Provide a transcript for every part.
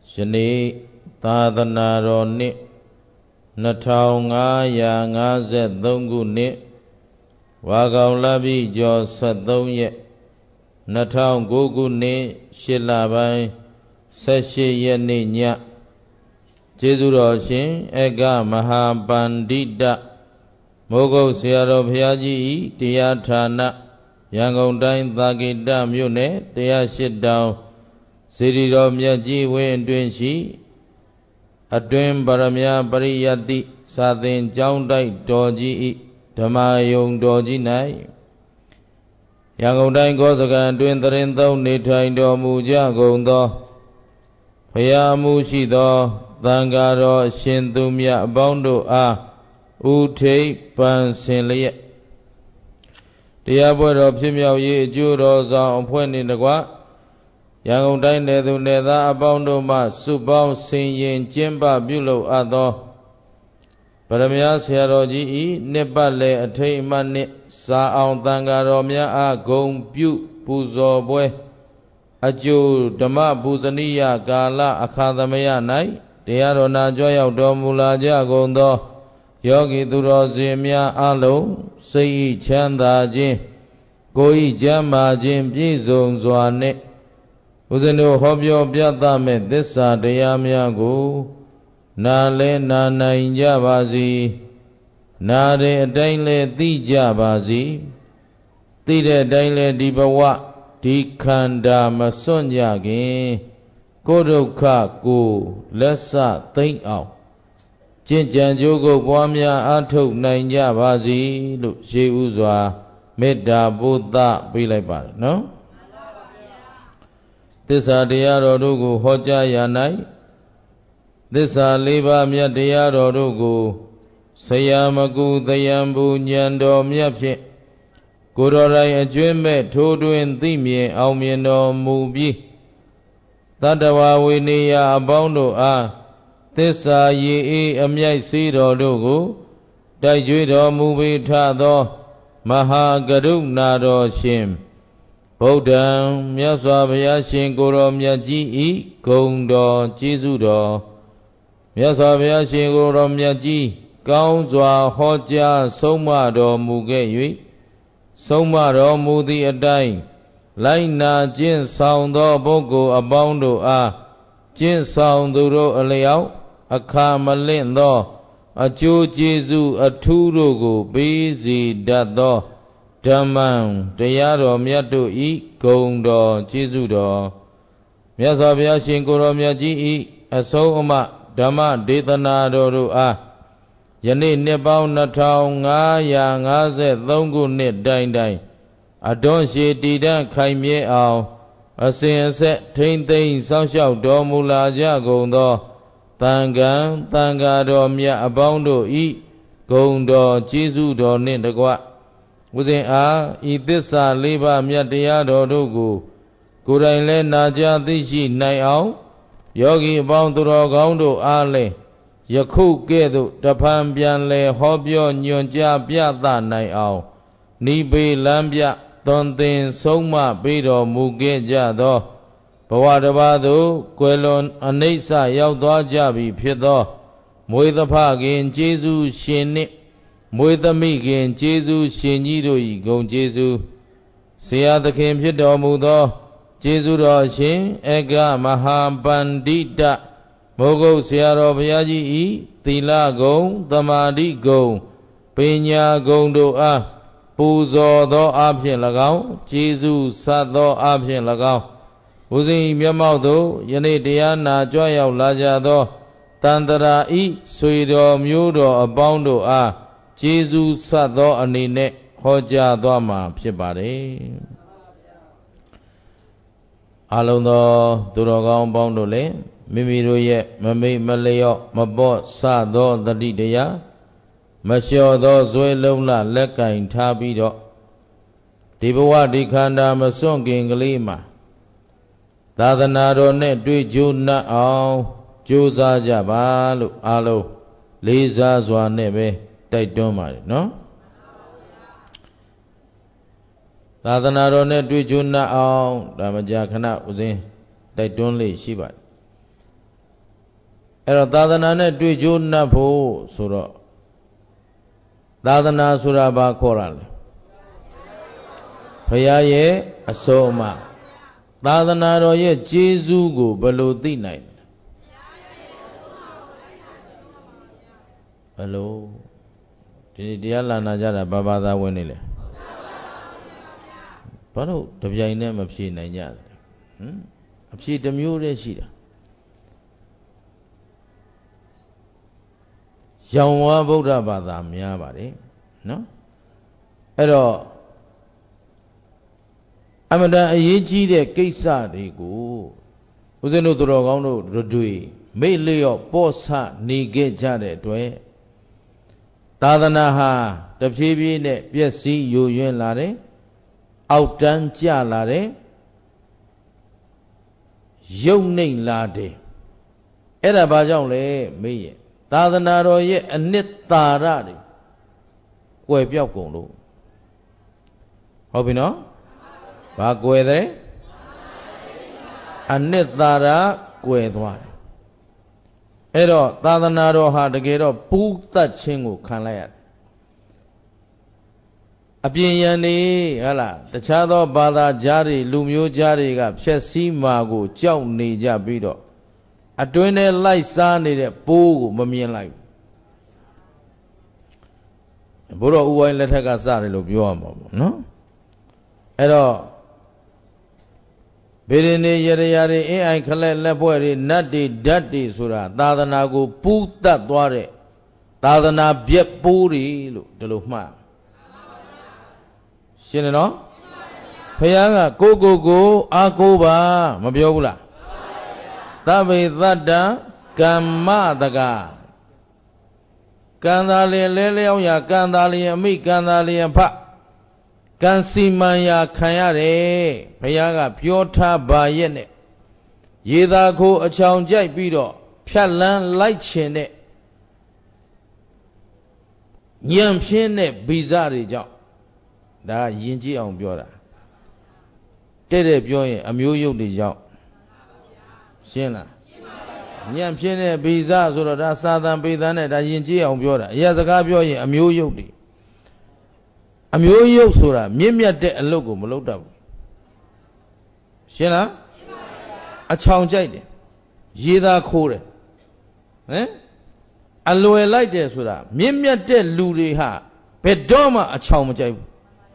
ယနေ့သာသနာတော်နှစ်2553ခုနှစ်ဝါကောင်လပြည့်ကျော်73ရက်2009ခုနှစ်8လပိုင်း18ရက်နေ့ညကျေးဇူးတော်ရှင်ဧကမဟာပန္တိတမိုးကုတ်ဆရာတော်ဘုရားကြီးဤတရားဌာနရန်ကုန်တိုင်းသာကေတမြို့နယ်108တောင်စေတီတော်မြတ်ကြီးဝင်းအတွင်းရှိအတွင်းပရမယပရိယတ္တိစာသင်ကျောင်းတိုက်တော်ကြီးဤဓမ္မယုံတော်ကြီး၌ရန်ကုန်တိုင်းကောစကံအတွင်းသရင်သုံးနေထိုင်တော်မူကြကုန်သောဘုရားမှုရှိသောသံဃာတော်အရှင်သူမြတ်အပေါင်းတို့အားဥထိပ်ပန်ဆင်လျက်တရားပွဲတော်ဖြစ်မြောက်ရေးအကျိုးတော်ဆောင်အဖွဲ့နှင့်တကွရန်ကုန်တိုင်းနယ်သူနယ်သားအပေါင်းတို့မှစုပေါင်းဆင်ရင်ကျင်းပပြုလုပ်အပ်သောပရမယဆရာတော်ကြီးဤနှစ်ပတ်လည်အထိတ်အမှတ်နှင့်စာအောင်သံဃာတော်များအားဂုဏ်ပြုပူဇော်ပွဲအကျိုးဓမ္မပူဇနီယကာလအခါသမယ၌တရားတော်နာကြွရောက်တော်မူလာကြကုန်သောယောဂီသူတော်စင်များအလုံးစိတ်ဤချမ်းသာခြင်းကိုယ်ဤကျမ်းမာခြင်းပြည့်စုံစွာနှင့်ဦးဇင်းတို့ဟောပြောပြသမဲ့သစ္စာတရားများကိုနာလဲနာနိုင်ကြပါစေနာတဲ့အတိုင်းလဲသိကြပါစေသိတဲ့အတိုင်းလဲဒီဘဝဒီခန္ဓာမစွန့်ကြခင်ကိုယ်ဒုက္ခကိုလက်စသိမ့်အောင်ကျင့်ကြံကြိုးကိုပွားများအားထုတ်နိုင်ကြပါစေလို့ရှေးဥစွာမေတ္တာပို့သပေးလိုက်ပါတယ်နော်သစ္စာတရားတော်တို့ကိုဟောကြားရ၌သစ္စာလေးပါးမြတ်တရားတော်တို့ကိုဆရာမကူသယံဘူဉာဏ်တော်မြတ်ဖြင့်ကိုယ်တော်တိုင်အကျွမ်းမဲ့ထိုးတွင်သိမြင်အောင်မြင်တော်မူပြီးတတ္တဝဝိနည်းအပေါင်းတို့အားသစ္စာရည်အေးအမြိုက်စီးတော်တို့ကိုတိုက်ကြွေးတော်မူပေထသောမဟာကရုဏာတော်ရှင်ဗုဒ္ဓံမြတ်စွာဘုရားရှင်ကိုယ်တော်မြတ်ကြီးဤဂုဏ်တော်ကျေးဇူးတော်မြတ်စွာဘုရားရှင်ကိုယ်တော်မြတ်ကြီးကောင်းစွာဟောကြားဆုံးမတော်မူခဲ့၍ဆုံးမတော်မူသည့်အတိုင်းလိုက်နာကျင့်ဆောင်သောပုဂ္ဂိုလ်အပေါင်းတို့အားကျင့်ဆောင်သူတို့အလျောက်အခါမလင့်သောအကျိုးကျေးဇူးအထူးတို့ကိုပေးစီတတ်သောဓမ္မံတရားတော်မြတ်တို့ဤဂုဏ်တော်ကျေးဇူးတော်မြတ်စွာဘုရားရှင်ကိုယ်တော်မြတ်ကြီးဤအဆုံးအမဓမ္မဒေသနာတော်တို့အားယနေ့နှစ်ပေါင်း2553ခုနှစ်တိုင်တိုင်အတွန်းရှည်တည်တံ့ခိုင်မြဲအောင်အစဉ်အဆက်ထိမ့်သိမ်းစောင့်ရှောက်တော်မူလာကြကုန်သောသံဃာသံဃာတော်မြတ်အပေါင်းတို့ဤဂုဏ်တော်ကျေးဇူးတော်နှင့်တကွဦးဇင်းအားဤသစ္စာလေးပါးမြတ်တရားတော်တို့ကိုကိုယ်တိုင်လည်းနာကြားသိရှိနိုင်အောင်ယောဂီအပေါင်းသူတော်ကောင်းတို့အားလည်းယခုကဲ့သို့တဖန်ပြန်လဲဟောပြောညွှန်ကြားပြသနိုင်အောင်နိဗ္ဗေလမ်းပြသွန်သင်ဆုံးမပေးတော်မူခဲ့ကြသောဘဝတစ်ပါးသို့ကွယ်လွန်အနိစ္စရောက်သွားကြပြီဖြစ်သောမွေသဖခင်ကျေးဇူးရှင်နှင့်မွေသမိခင်ကျေးဇူးရှင်ကြီးတို့၏ဂုဏ်ကျေးဇူးဆရာသခင်ဖြစ်တော်မူသောကျေးဇူးတော်ရှင်ဧကမဟာပန္တိတမိုးကုတ်ဆရာတော်ဘုရားကြီးဤသီလဂုဏ်သမာဓိဂုဏ်ပညာဂုဏ်တို့အားပူဇော်သောအဖြင့်၎င်းကျေးဇူးဆတ်သောအဖြင့်၎င်းဦးဇင်းမျက်မှောက်သို့ယနေ့တရားနာကြွရောက်လာကြသောတန်တရာဤဆွေတော်မျိုးတော်အပေါင်းတို့အားကျေးဇူးဆတ်သောအနေနဲ့ဟောကြားသွားမှာဖြစ်ပါတယ်အလုံးသောသူတော်ကောင်းပေါင်းတို့လည်းမိမိတို့ရဲ့မမိတ်မလျော့မပေါ့စသောတတိတရားမလျှော်သောဇွဲလုံးလလက်ကင်ထားပြီးတော့ဒီဘဝဒီခန္ဓာမစွန့်ခင်ကလေးမှာသာသနာတော်နဲ့တွေ့ကြုံနှံ့အောင်ကြိုးစားကြပါလို့အားလုံးလေးစားစွာနဲ့ပဲတိုက်တွန်းပါတယ်နော်သာသနာတော်နဲ့တွေ့ကြုံနှံ့အောင်ဒါမကြာခဏဥစဉ်တိုက်တွန်းလေးရှိပါတယ်အဲ့တော့သာသနာနဲ့တွေ့ကြိုးနှပ်ဖို့ဆိုတော့သာသနာဆိုတာဘာခေါ်ရလဲဘုရားရဲ့အဆုံးအမသာသနာတော်ရဲ့ကျေးဇူးကိုဘယ်လိုသိနိုင်လဲဘယ်လိုဒီတရားလာနာကြတာဘာသာဝင်နေလဲဘာလို့တပြိုင်နဲ့မဖြေနိုင်ကြလဲအဖြေတစ်မျိုးတည်းရှိတာရောင်ဝါဗုဒ္ဓဘာသာများပါတယ်နော်အဲ့တော့အမှန်တန်အရေးကြီးတဲ့ကိစ္စတွေကိုဦးဇင်းတို့သူတော်ကောင်းတို့တွေမိတ်လျော့ပေါ့ဆနေခဲ့ကြတဲ့အတွက်သာသနာဟာတဖြည်းဖြည်းနဲ့ပျက်စီးယိုယွင်းလာတယ်အောက်တန်းကျလာတယ်ယုံနှိမ့်လာတယ်အဲ့ဒါဘာကြောင့်လဲမေးရင်သာသနာတော်ရဲ့အနှစ်သာရတွေကွယ်ပြောက်ကုန်လို့ဟုတ်ပြီနော်ဘာကွယ်တယ်အနှစ်သာရကွယ်သွားတယ်အဲ့တော့သာသနာတော်ဟာတကယ်တော့ပူးသတ်ခြင်းကိုခံလိုက်ရတယ်အပြင်ယံနေဟဟလားတခြားသောဘာသာကြားတွေလူမျိုးကြားတွေကဖြက်စီးမှာကိုကြောက်နေကြပြီးတော့အတွင်းထဲလိုက်စားနေတဲ့ပိုးကိုမမြင်လိုက်ဘုရားဥဝိုင်းလက်ထက်ကစတယ်လို့ပြောရမှာပေါ့နော်အဲ့တော့ဗေဒနေရရယာတွေအင်းအိုင်ခလက်လက်ဖွဲ့တွေနတ်တွေဓာတ်တွေဆိုတာသာသနာကိုပူးတတ်သွားတဲ့သာသနာပြက်ပိုးတွေလို့ဒီလိုမှတ်ရှင်းတယ်နော်ဘုရားကကိုအားကိုးပါမပြောဘူးလားသဗ္ဗေသတ္တကမ္မတကကံသာလျင်လဲလျောင်းရာကံသာလျင်အမိကံသာလျင်ဖကံစီမံရာခံရတယ်ဘုရားကပြောထားပါရဲ့နဲ့ရေသာခိုအချောင်ကြိုက်ပြီးတော့ဖြတ်လန်းလိုက်ချင်တဲ့ညံဖြင်းတဲ့ဗီဇတွေကြောင့်ဒါကယဉ်ကျေးအောင်ပြောတာတဲ့ပြောရင်အမျိုးယုတ်တွေကြောင့်ရှင်းလားညံဖြင်းတဲ့ဗီဇဆိုတော့ဒါစာသံပေသံနဲ့ဒါယဉ်ကျေးအောင်ပြောတာအရာစကားပြောရင်အမျိုးယုတ်တွေအမျိုးယုတ်ဆိုတာမြင့်မြတ်တဲ့အလုပ်ကိုမလုပ်တတ်ဘူးရှင်းလားအချောင်ကြိုက်တယ်ရေသာခိုးတယ်ဟမ်အလွယ်လိုက်တယ်ဆိုတာမြင့်မြတ်တဲ့လူတွေဟာဘယ်တော့မှအချောင်မကြိုက်ဘူး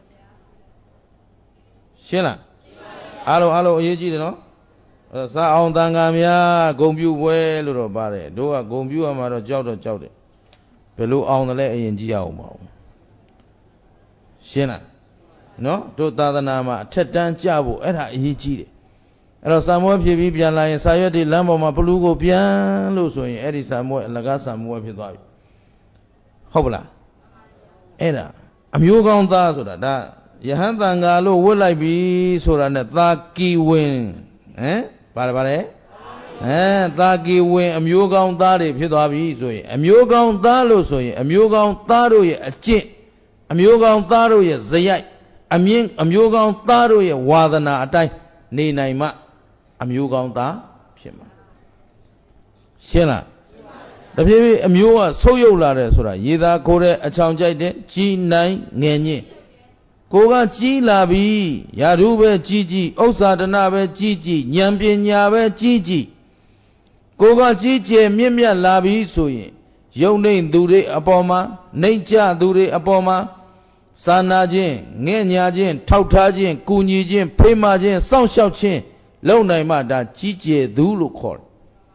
ရှင်းလားအားလုံးအရေးကြီးတယ်နော်စာအောင်တန်ခါများဂုံပြူပွဲလို့တော့ပါတယ်တို့ကဂုံပြူရမှာတော့ကြောက်တယ်ဘယ်လိုအောင်တယ်လဲအရင်ကြည့်အောင်ပါရှင်းလားနော်တို့သာသနာမှာအထက်တန်းကြဖို့အဲ့ဒါအရေးကြီးတယ်အဲ့တော့စာမွေးဖြစ်ပြီးပြန်လာရင်စာရွက်တွေလမ်းပေါ်မှာဘလူးကိုပြန်လို့ဆိုရင်အဲ့ဒီစာမွေးအလကားစာမွေးဖြစ်သွားပြီဟုတ်ပလားအဲ့ဒါအမျိုးကောင်းသားဆိုတာဒါယဟန်တန်ဃာလို့ဝတ်လိုက်ပြီဆိုတာနဲ့သာကီဝင်ဘာလဲသာကီဝင်အမျိုးကောင်းသားတွေဖြစ်သွားပြီဆိုရင်အမျိုးကောင်းသားလို့ဆိုရင်အမျိုးကောင်းသားတို့ရဲ့အကျင့်အမျိုးကောင်းသားတို့ရဲ့ဇယိုက်အမျိုးကောင်းသားတို့ရဲ့ဝါသနာအတိုင်းနေနိုင်မှအမျိုးကောင်းသားဖြစ်မှာရှင်းလားတဖြည်းဖြည်းအမျိုးကဆုပ်ယုပ်လာတယ်ဆိုတာရေသာခိုးတဲ့အချောင်ကြိုက်တဲ့ကြီးနိုင်ငယ်ညင်းကိုကကြီးလာပြီယာဓုပဲကြီးဥစ္စာဒနာပဲကြီးဉာဏ်ပညာပဲကြီးကိုကကြီးကျယ်မြင့်မြတ်လာပြီဆိုရင်ယုံနှိမ့်သူတွေအပေါ်မှာနှိမ့်ချသူတွေအပေါ်မှာစာနာခြင်းငဲ့ညာခြင်းထောက်ထားခြင်းကူညီခြင်းဖေးမခြင်းစောင့်ရှောက်ခြင်းလုံနိုင်မှဒါကြီးကျယ်သူလို့ခေါ်တယ်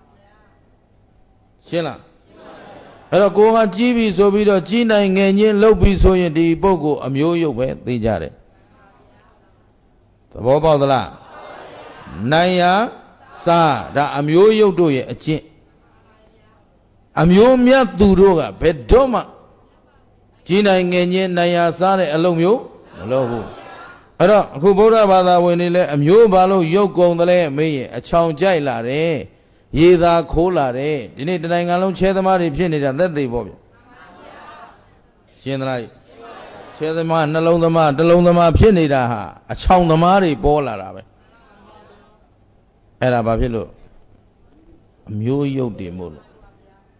ရှင်းလားအဲ့တော့ကိုကကြီးပြီဆိုပြီးတော့ကြီးနိုင်ငယ်ချင်းလှုပ်ပြီဆိုရင်ဒီပုဂ္ဂိုလ်အမျိုးရုပ်ပဲသိကြတယ်သဘောပေါက်သလားနိုင်ရစားဒါအမျိုးရုပ်တို့ရဲ့အကျင့်အမျိုးမြတ်သူတို့ကဘယ်တော့မှကြီးနိုင်ငယ်ချင်းနိုင်ရစားတဲ့အလုပ်မျိုးမလုပ်ဘူးအဲ့တော့အခုဗုဒ္ဓဘာသာဝင်တွေလည်းအမျိုးဘာလို့ရုပ်ကုန်တယ်လဲမေးရင်အချောင်ကြိုက်လာတယ်ရေသာခိုးလာတယ်ဒီနေ့တနိုင်ငံလုံးချဲသမားတွေဖြစ်နေတာသက်သေပေါ့ဗျရှင်းသလားချဲသမားနှလုံးသမားတစ်လုံးသမားဖြစ်နေတာဟာအချောင်သမားတွေပေါ်လာတာပဲအဲ့ဒါဘာဖြစ်လို့အမျိုးရုပ်တွေမို့လို့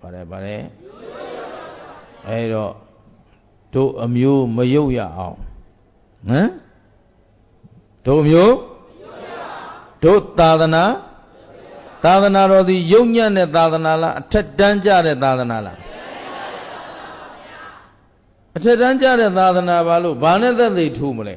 ပါတယ်အဲ့တော့တို့အမျိုးမယုတ်ရအောင်ဟမ်တို့မျိုးတို့သာသနာတော်သည်ယုံညံ့တဲ့သာသနာလားအထက်တန်းကြတဲ့သာသနာလားအထက်တန်းကြတဲ့သာသနာဘာလို့ဘာနဲ့သက်သေထူမလဲ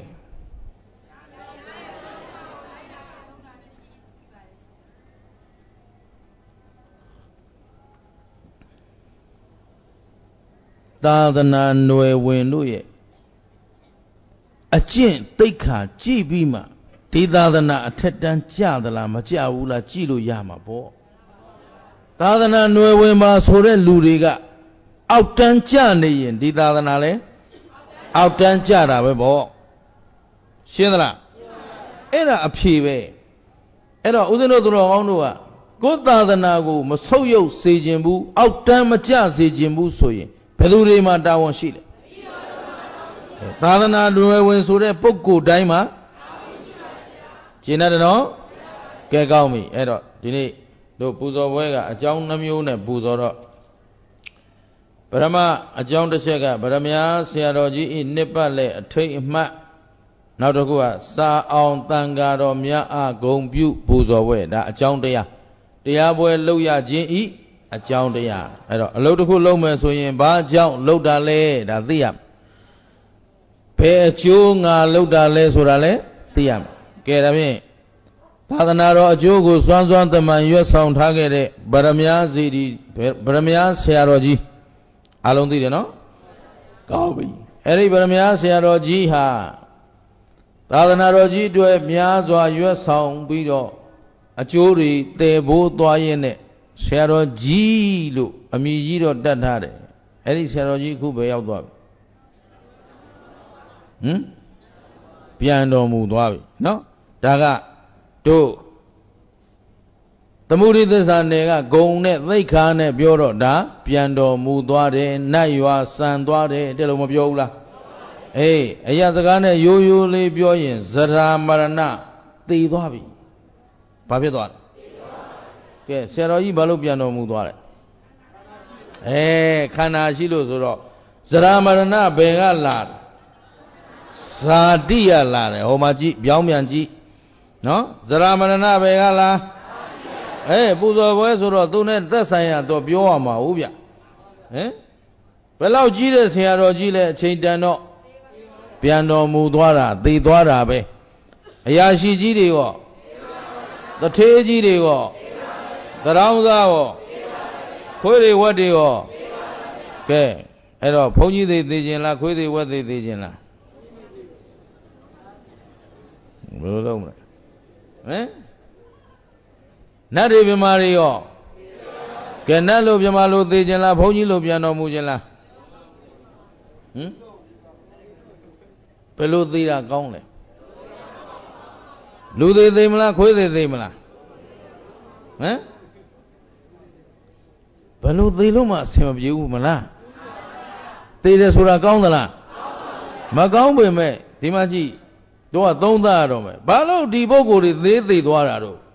သာသနာຫນွယ်ဝင်တို့ရဲ့အကျင့်သိက္ခာကြည့်ပြီးမှဒီသာသနာအထက်တန်းကြသလားမကြဘူးလားကြည့်လို့ရမှာပေါ့သာသနာຫນွယ်ဝင်ပါဆိုတဲ့လူတွေကအောက်တန်းကြနေရင်ဒီသာသနာလဲအောက်တန်းကြတာပဲပေါ့ရှင်းသလားအဲ့ဒါအဖြေပဲအဲ့တော့ဦးဇင်းတို့သူတော်ကောင်းတို့ကကိုယ်သာသနာကိုမဆုတ်ယုတ်စေခြင်းဘူးအောက်တန်းမကြစေခြင်းဘူးဆိုရင်ဘယ်သူတွေမှာတာဝန်ရှိလဲသာသနာတွင်ဝင်ဆိုတဲ့ပုဂ္ဂိုလ်တိုင်းမှာကျင့်တယ်နော်ကဲကောင်းပြီအဲ့တော့ဒီနေ့တို့ပူဇော်ပွဲကအကြောင်းနှမျိုးနဲ့ပူဇော်တော့ပရမအကြောင်းတစ်ချက်ကဗရမ ्या ဆရာတော်ကြီးဤနှစ်ပတ်လဲအထိတ်အမှတ်နောက်တစ်ခုကစာအောင်တန်ဃာတော်များအားဂုဏ်ပြုပူဇော်ပွဲဒါအကြောင်းတရားပွဲလုပ်ရခြင်းဤအကြောင်းတရားအဲ့တော့အလုပ်တစ်ခုလုပ်မယ်ဆိုရင်ဘာအကြောင်းလုပ်တာလဲဒါသိရဘယ်အကျိုးငါလုပ်တာလဲဆိုတာလဲသိရမယ်ကဲဒါဖြင့်သာသနာတော်အကျိုးကိုစွမ်းစွမ်းတမန်ရွတ်ဆောင်ထားခဲ့တဲ့ဗရမ ्या စီဒီဗရမ ्या ဆရာတော်ကြီးအားလုံးသိတယ်နော်ကောင်းပြီအဲ့ဒီဗရမ ्या ဆရာတော်ကြီးဟာသာသနာတော်ကြီးအတွက်များစွာရွတ်ဆောင်ပြီးတော့အကျိုးတွေတည်ဖို့သွားရင်းနဲ့ဆရာတော်ကြီးလို့အမည်ကြီးတော့တတ်ထားတယ်အဲ့ဒီဆရာတော်ကြီးအခုပဲရောက်သွားပြီပြန်တော်မူသွားပြီနော်ဒါကတို့သမုဒိသစ္စာနယ်ကဂုံနဲ့သိက္ခာနဲ့ပြောတော့ဒါပြန်တော်မူသွားတယ်နတ်ရွာစံသွားတယ်တဲ့လို့မပြောဘူးလားအေးအရာစကားနဲ့ရိုးရိုးလေးပြောရင်ဇရာမရဏသိသွားပြီဘာဖြစ်သွားလဲကဲဆရာတော်ကြီးဘာလို့ပြန်တော်မူသွားလဲခန္ဓာရှိလို့ဆိုတော့ဇရာမရဏဘယ်ကလာဇာတိရလာတယ်ဟိုမှာကြည့်ပြောင်းပြန်ကြည့်နော်ဇရာမရဏဘယ်ကလာပူဇော်ပွဲဆိုတော့သူနဲ့သက်ဆိုင်ရတော့ပြောရမှာဟုတ်ဗျဘယ်လောက်ကြီးတဲ့ဆရာတော်ကြီးလဲအချိန်တန်တော့ပြန်တော်မူသွားတာသိသွားတာပဲအရာရှိကြီးတွေရောတထေးကြီးတွေရောသရောင်းသားရောခွေးတွေဝက်တွေရောကဲအဲ့တော့ဘုန်းကြီးတွေသိခြင်းလားခွေးတွေဝက်တွေသိခြင်းလားဘယ်လိုလုပ်မလဲနတ်တွေမြမာတွေရောကဲနတ်လို့မြမာလို့သိခြင်းလားဘုန်းကြီးလို့ပြန်တော်မူခြင်းလားဘယ်လိုသိတာကောင်းလဲလူသေးသေးမလားခွေးသေးသေးမလားဘယ်လိုသိလို့မှအဆင်မပြေဘူးမလားသိတယ်ဆိုတာကောင်းသလားမကောင်းပေမဲ့ဒီမှာကြည့်တို့ကသုံးသပ်ရတော့မယ်ဘာလို့ဒီပုဂ္ဂိုလ်တွေသေးသွားတာတော့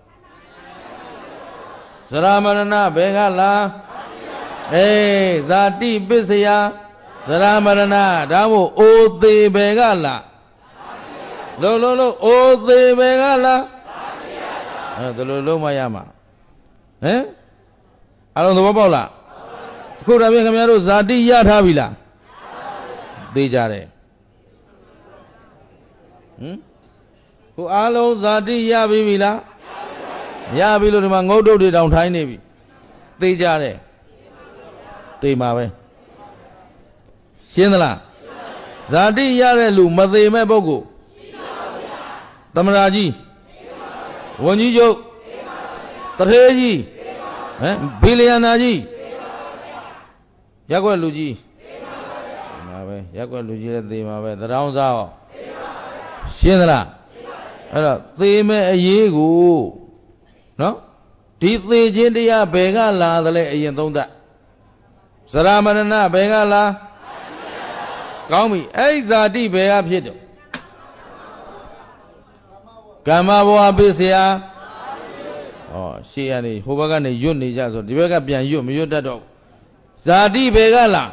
ဇရာမရဏဘယ်ကလားဇာတိပစ္စယဇရာမရဏဒါမို့အိုသေးဘယ်ကလားလို့အိုသေးဘယ်ကလားဒါလိုလုံးမရမှာအလုံးသဘောပေါက်လားအခုဒါပြင်ခင်ဗျားတို့ဇာတိရထားပြီလားသိကြတယ်ခုအားလုံးဇာတိရပြီလားရပြီလို့ဒီမှာငုတ်တုတ်တွေတောင်ထိုင်းနေပြီသိကြတယ်သိမှာပဲရှင်းသလားဇာတိရတဲ့လူမသိမဲ့ပုဂ္ဂိုလ်သမရာကြီးဝန်ကြီးချုပ်တထေးကြီးဘီလီယံနာကြီးရက်ွက်လူကြီးသိမှာပဲရက်ွက်လူကြီးလည်းသိမှာပဲသရောင်းစားရောရှင်းသလားအဲ့တော့သေမဲ့အရေးကိုနော်ဒီသေခြင်းတရားဘယ်ကလာသလဲအရင်သုံးသပ်ဇရာမရဏဘယ်ကလာကောင်းပြီအဲ့ဇာတိဘယ်ကဖြစ်တယ်ကမ္မဘဝပိစရာရှေ့ကနေဟိုဘက်ကနေရွတ်နေကြဆိုဒီဘက်ကပြန်ရွတ်မရွတ်တတ်တော့ Zati begala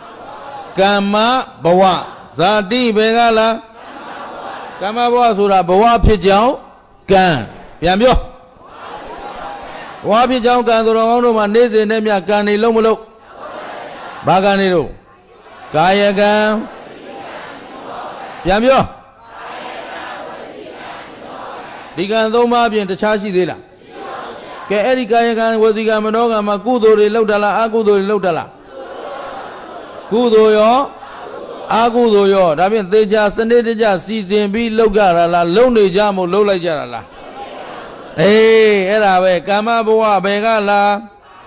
Kama bawa Zati begala Kama bawa sura bawa pijau Kan Yang bio Bawa pijau kan Surang orang nese nemya kan ni long muluk Bagan ni tu Kaya kan Yang bio Dikan tu ma bien tercasi dia lah Ke kaya kan wasikan menoga ma kudo di laut dalam aku do di laut dalam kudo yo tapi teja sendiri teja season bi laut gara laut ni jamu laut lagi jara lah era be kama bawa begala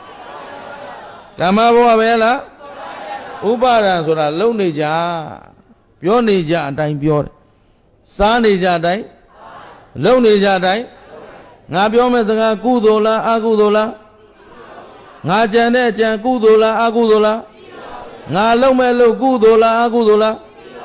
kama bawa begala upadan sura laut ni ja pyo ni ja atain pyo sa ni ja atain laut ni ja atain Ngāပြောမဲ့စကားကုသိုလ်လားအကုသိုလ်လားငါကြံတဲ့အကြံကုသိုလ်လားအကုသိုလ်လားငါလုံးမဲ့လို့ကုသိုလ်လားအကုသိုလ်လား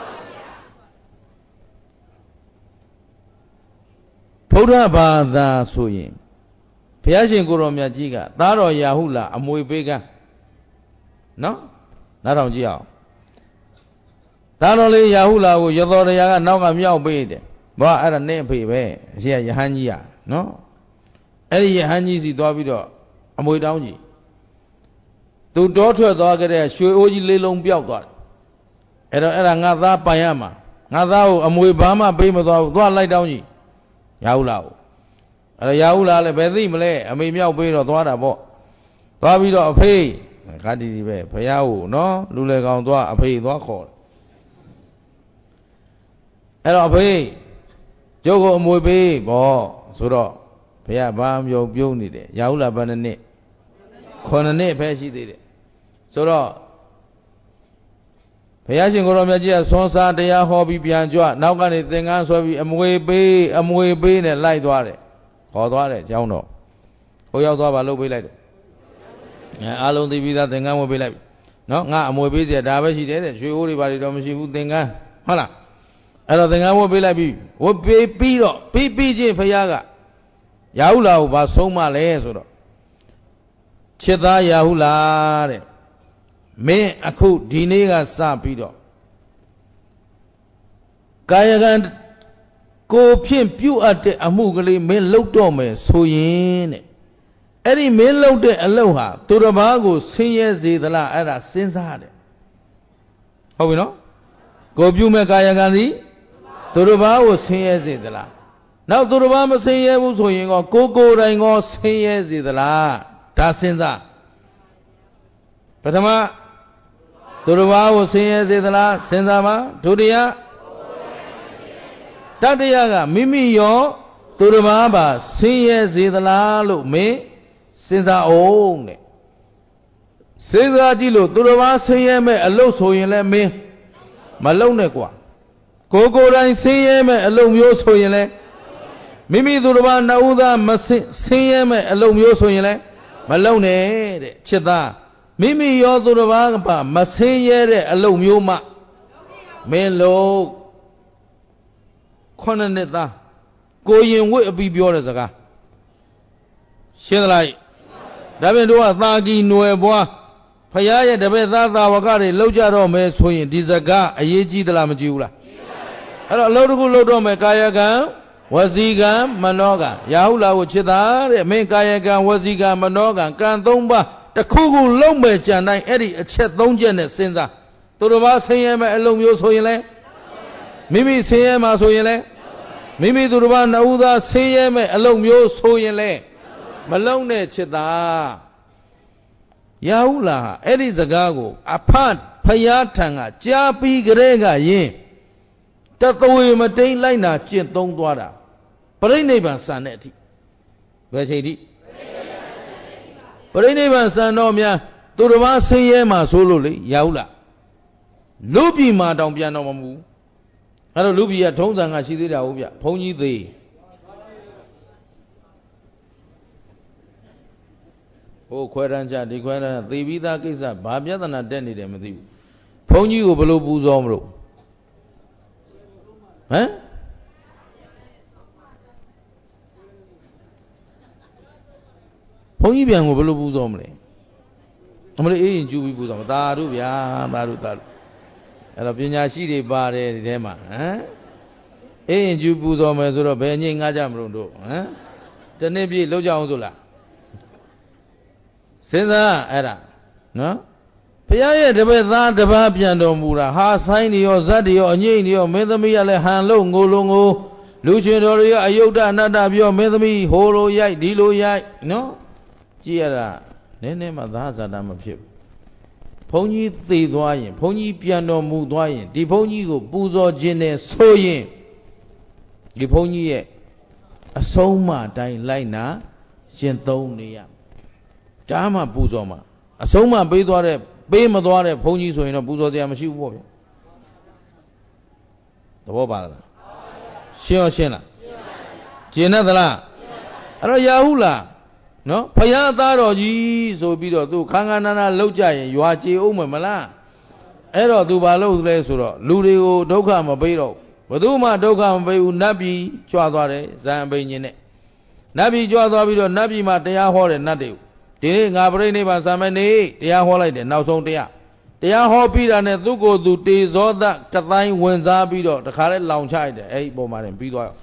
ဗုဒ္ဓဘာသာဆိုရင်ဘုရားရှင်ကိုရောမြတ်ကြီးကသားတော်ရာဟုလာအမွေပေးကမ်းနော်နားထောင်ကြည့်အောင်သားတော်လေးရာဟုလာကိုရသော်တရားကနောက်ကမြောက်ပေးတယ်ဘာအဲ့ဒါနဲ့အဖေပဲအရှင်ရဟန်းကြီးอ่ะနော်အဲ့ဒီယဟန်ကြီးစီသွားပြီးတော့အမွေတောင်းကြီးသူတောထွက်သွားကြတဲ့ရွှေအိုးကြီးလေးလုံးပြောက်သွားတယ်အဲ့တော့အဲ့ဒါငါသားပိုင်ရမှာငါသားကိုအမွေဘာမှပေးမသွားဘူးသွားလိုက်တောင်းကြီးရဟုလားအဲ့တော့ရဟုလားလည်းဘယ်သိမလဲအမေမြောက်ပေးတော့သွားတာပေါ့သွားပြီးတော့အဖေခါတီတီပဲဘုရားကိုနော်လူလေကောင်သွားအဖေသွားခေါ်တယ်အဲ့တော့အဖေကျုပ်ကိုအမွေပေးပေါ့ဆိုတော့ဘုရားဘာမျိုးပြုံးနေတယ်ရာဟုလာဘယ်နှစ်9နှစ်ပဲရှိသေးတယ်ဆိုတော့ဘုရားရှင်ကိုရောမြတ်ကြီးကဆွမ်းစားတရားဟောပြီးပြန်ကြွနောက်ကနေသင်္ကန်းဆွဲပြီးအမွေပေးနဲ့လိုက်သွားတယ်ခေါ်သွားတယ်ကျောင်းတော်ဟိုရောက်သွားပါလုပ်ပေးလိုက်တယ်အားလုံးသိပြီးသားသင်္ကန်းဝတ်ပေးလိုက်ပြီနော်ငါအမွေပေးเสียဒါပဲရှိတယ်တဲ့ရွှေအိုးတွေဘာတွေတော့မရှိဘူးသင်္ကန်းဟုတ်လားအဲ့တော့သင်္ကန်းဝတ်ပေးလိုက်ပြီဝတ်ပေးပြီးတော့ပြီးချင်းဘုရားကရာဟုလာကိုဘာဆုံးမလဲဆိုတော့ချစ်သားရာဟုလာတဲ့မင်းအခုဒီနေ့ကစပြီးတော့ကာယကံကိုဖြင့်ပြုတ်အပ်တဲ့အမှုကလေးမင်းလုပ်တော့မယ်ဆိုရင်တဲ့အဲ့ဒီမင်းလုပ်တဲ့အလုပ်ဟာသူတစ်ပါးကိုဆင်းရဲစေသလားအဲ့ဒါစဉ်းစားတယ်ဟုတ်ပြီနော်ကိုပြုမဲ့ကာယကံသည်သူတစ်ပါးကိုဆင်းရဲစေသလားနောက်သူတစ်ပါးမဆင်းရဲဘူးဆိုရင်ကိုယ်တိုင်ဆင်းရဲစေသလားဒါစဉ်းစားပထမသူတစ်ပါးကိုဆင်းရဲစေသလားစဉ်းစားပါဒုတိယတတိယကမိမိရောသူတစ်ပါးပါဆင်းရဲစေသလားလို့မင်းစဉ်းစားအောင်တဲ့စဉ်းစားကြည့်လို့သူတစ်ပါးဆင်းရဲမဲ့အလုပ်ဆိုရင်လည်းမင်းမလုပ်နဲ့ကွာကိုယ်တိုင်ဆင်းရဲမဲ့အလုပ်မျိုးဆိုရင်လည်းမိမိသူတစ်ပါးနှုတ်သားမဆင်းရဲမဲ့အလုပ်မျိုးဆိုရင်လည်းမလုပ်နဲ့တဲ့ချစ်သားမိမိရောသူတစ်ပါးကမဆင်းရဲတဲ့အလုပ်မျိုးမှမင်းလို့9နှစ်သားကိုရင်ဝိအပြီးပြောတဲ့စကားရှင်းသလားဒါပြင်တို့ကသာကီຫນွယ်ဘွားဖရာရဲ့တပည့်သားသာဝကတွေလောက်ကြတော့မယ်ဆိုရင်ဒီစကားအရေးကြီးသလားမကြီးဘူးလားအဲ့တော့အလုပ်တစ်ခုလုပ်တော့မယ်ကာယကံဝစီကံမနောကံရာဟုလာကိုချစ်တာတဲ့မင်းကာယကံဝစီကံမနောကံကံ3ပါးတစ်ခုခုလုံးမဲ့ကြံတိုင်းအဲ့ဒီအချက်3ချက်နဲ့စဉ်းစားသူတစ်ပါးဆင်းရဲမဲ့အလုံးမျိုးဆိုရင်လဲမိမိဆင်းရဲမှာဆိုရင်လဲမိမိသူတစ်ပါးနှုတ်သားဆင်းရဲမဲ့အလုံးမျိုးဆိုရင်လဲမလုံးနဲ့ချစ်တာရာဟုလာအဲ့ဒီစကားကိုအဖဖယားထံကကြားပြီးကြတဲ့ကယင်တသွေမတိန်လိုက်နာကျင့်သုံးသွားတာပရိနိဗ္ဗာန်စံတဲ့အထိဘယ်ချိန်ထိပရိနိဗ္ဗာန်စံတော်များသူတစ်ပါးဆင်းရဲမှာဆိုလို့လေရာဟုလားလူပြည်မှာတောင်ပြန်တော်မမူအဲ့တော့လူပြည်ကထုံးစံကရှိသေးတာဟုတ်ဗျဘုန်းကြီးသေးဟိုခွဲတန်းချဒီခွဲတန်းသေပြီးသားကိစ္စဘာပြဿနာတက်နေတယ်မသိဘူးဘုန်းကြီးကိုဘယ်လိုပူဇော်မလို့ဟမ်ဘုန်းကြီးပြန်ကိုဘယ်လိုပူဇော်မလဲမလို့အေးရင်ကျူပြီးပူတော့သာဓုဗျာသာဓုသာဓုအဲ့တော့ပညာရှိတွေပါတယ်ဒီထဲမှာဟမ်အေးရင်ကျူပူတော်မယ်ဆိုတော့ဘယ်ညင်ငါကြမလို့တို့ဟမ်တနေ့ပြည့်လောက်ကြအောင်ဆိုလားစဉ်းစားအဲ့ဒါနော်ဘုရားရဲ့တပည့်သားတစ်ပါးပြန်တော်မူတာဟာဆိုင်တွေရောဇတ်တွေရောအငိမ့်တွေရောမင်းသမီးကလည်းဟန်လို့ငိုလို့ငိုလူချင်းတော်တွေရောအယုဒ္ဓအနတ္တပြောမင်းသမီးဟိုလိုရိုက်ဒီလိုရိုက်နော်ကြည့်ရတာနည်းနည်းမှသာဇာတာမဖြစ်ဘူးဘုန်းကြီးသေသွားရင်ဘုန်းကြီးပြန်တော်မူသွားရင်ဒီဘုန်းကြီးကိုပူဇော်ခြင်းနဲ့ဆိုရင်ဒီဘုန်းကြီးရဲ့အဆုံးအမတိုင်းလိုက်နာကျင့်သုံးနေရဒါမှပူဇော်မှာအဆုံးအမပေးသွားတဲ့ပေးမသွားတဲ့ဘုန်းကြီးဆိုရင်တော့ပူဇော်စရာမရှိဘူးပေါ့ဗျသဘောပါလားရှင်းရောရှင်းလားကျင့်တတ်သလားအဲ့တော့ရာဟုလားနော်ဘုရားသားတော်ကြီးဆိုပြီးတော့သူခန်းခန်းနာနာလောက်ကြရင်ရွာကြေအောင်မယ်မလားအဲ့တော့သူဘာလုပ်လဲဆိုတော့လူတွေကိုဒုက္ခမပေးတော့ဘယ်သူမှဒုက္ခမပေးဘူးနတ်ပြည်ကြွသွားတယ်ဇံအဘိညာဉ်နဲ့နတ်ပြည်ကြွသွားပြီးတော့နတ်ပြည်မှာတရားဟောတယ်နတ်တွေကိုဒီနေ့ငါပြိဋိနိဗ္ဗာန်ဆံမနေတရားဟောလိုက်တယ်နောက်ဆုံးတရားဟောပြီးတာနဲ့သူ့ကိုယ်သူတေဇောသတတိုင်းဝင်စားပြီးတော့တခါလဲလောင်ချလိုက်တယ်အဲ့ဒီပုံမှာတင်ပြီးသွား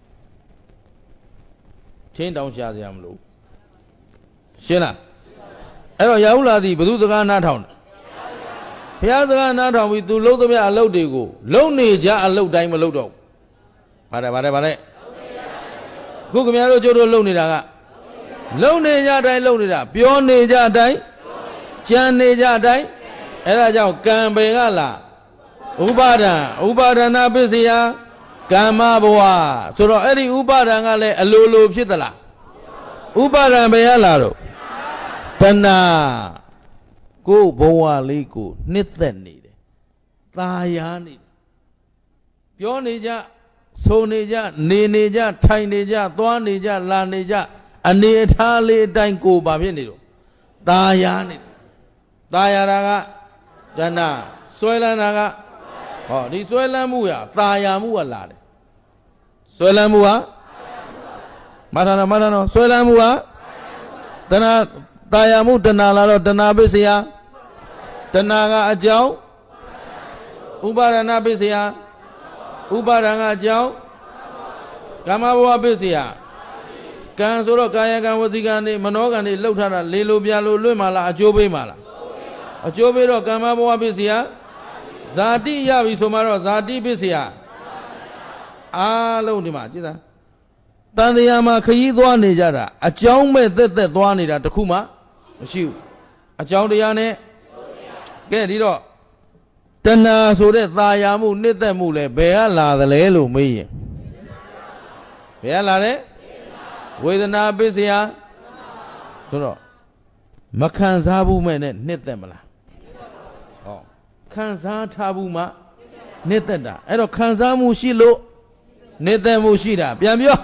ချင်းတောင်ရှာစရာမလိုရှင်းလားအဲ့တော့ရာဟုလာသည်ဘုသူစကားနားထောင်တယ်ဘုရားစကားနားထောင်ပြီးသူလှုပ်သမျှအလုပ်တွေကိုလုံနေကြအလုပ်တိုင်းမလုပ်တော့ဘူးဗါတယ်ခုခင်ဗျားတို့ကျိုးတို့လုံနေတာကလုံနေကြအတိုင်းလုံနေတာပြောနေကြအတိုင်းကြံနေကြအတိုင်းအဲ့ဒါကြောင့်ကံပင်ကလာဥပါဒံနာပစ္စယကမ္မဘဝဆိုတော့အဲ့ဒီဥပါဒံကလည်းအလိုလိုဖြစ်သလားဥပါဒံဘယ်ရလာတော့တဏှာကိုဘဝလေးကိုနှစ်သက်နေတယ်ตาယာနေတယ်ပြောနေကြဆိုနေကြနေကြထိုင်နေကြသွားနေကြလာနေကြအနေအထားလေးအတိုင်းကိုပါဖြစ်နေတော့ตาယာနေတယ်ตาယာတာကတဏှာဆွဲလန်းတာကဟောဒီဆွဲလန်းမှုရตาယာမှုကလာတယ်ဆွဲလန်းမှုကမထာနောဆွဲလန်းမှုကတဏှာตาယာမှုတဏှာလာတော့တဏှာပစ္စယတဏှာကအကြောင်းဥပါဒနာပစ္စယဥပါဒံကအကြောင်းကာမဘဝပစ္စယကံဆိုတော့ကာယကံဝစီကံနေမနောကံနေလှုပ်ထားတာလေလိုပြလိုလွတ်မှလားအကျိုးပေးမှလားအကျိုးပေးတော့ကာမဘဝပစ္စယဇာတိရပြီဆိုမှတော့ဇာတိပစ္စယအားလုံးဒီမှာကြည့်သားတန်တရားမှာခရီးသွားနေကြတာအကြောင်းမဲ့သက်သွားနေတာတခုမှမရှိဘူးအကြောင်းတရားနဲ့ကဲဒီတော့တဏှာဆိုတဲ့ตาယာမှုနှစ်သက်မှုလဲဘယ်ကလာသလဲလို့မေးရင်ဘယ်ကလာလဲဝေဒနာပစ္စယဆိုတော့မခံစားဘူးမဲ့နဲ့နှစ်သက်မလားဟောခံစားထားဘူးမှနှစ်သက်တာအဲ့တော့ခံစားမှုရှိလို့နှစ်သက်မှုရှိတာပြန်ပြော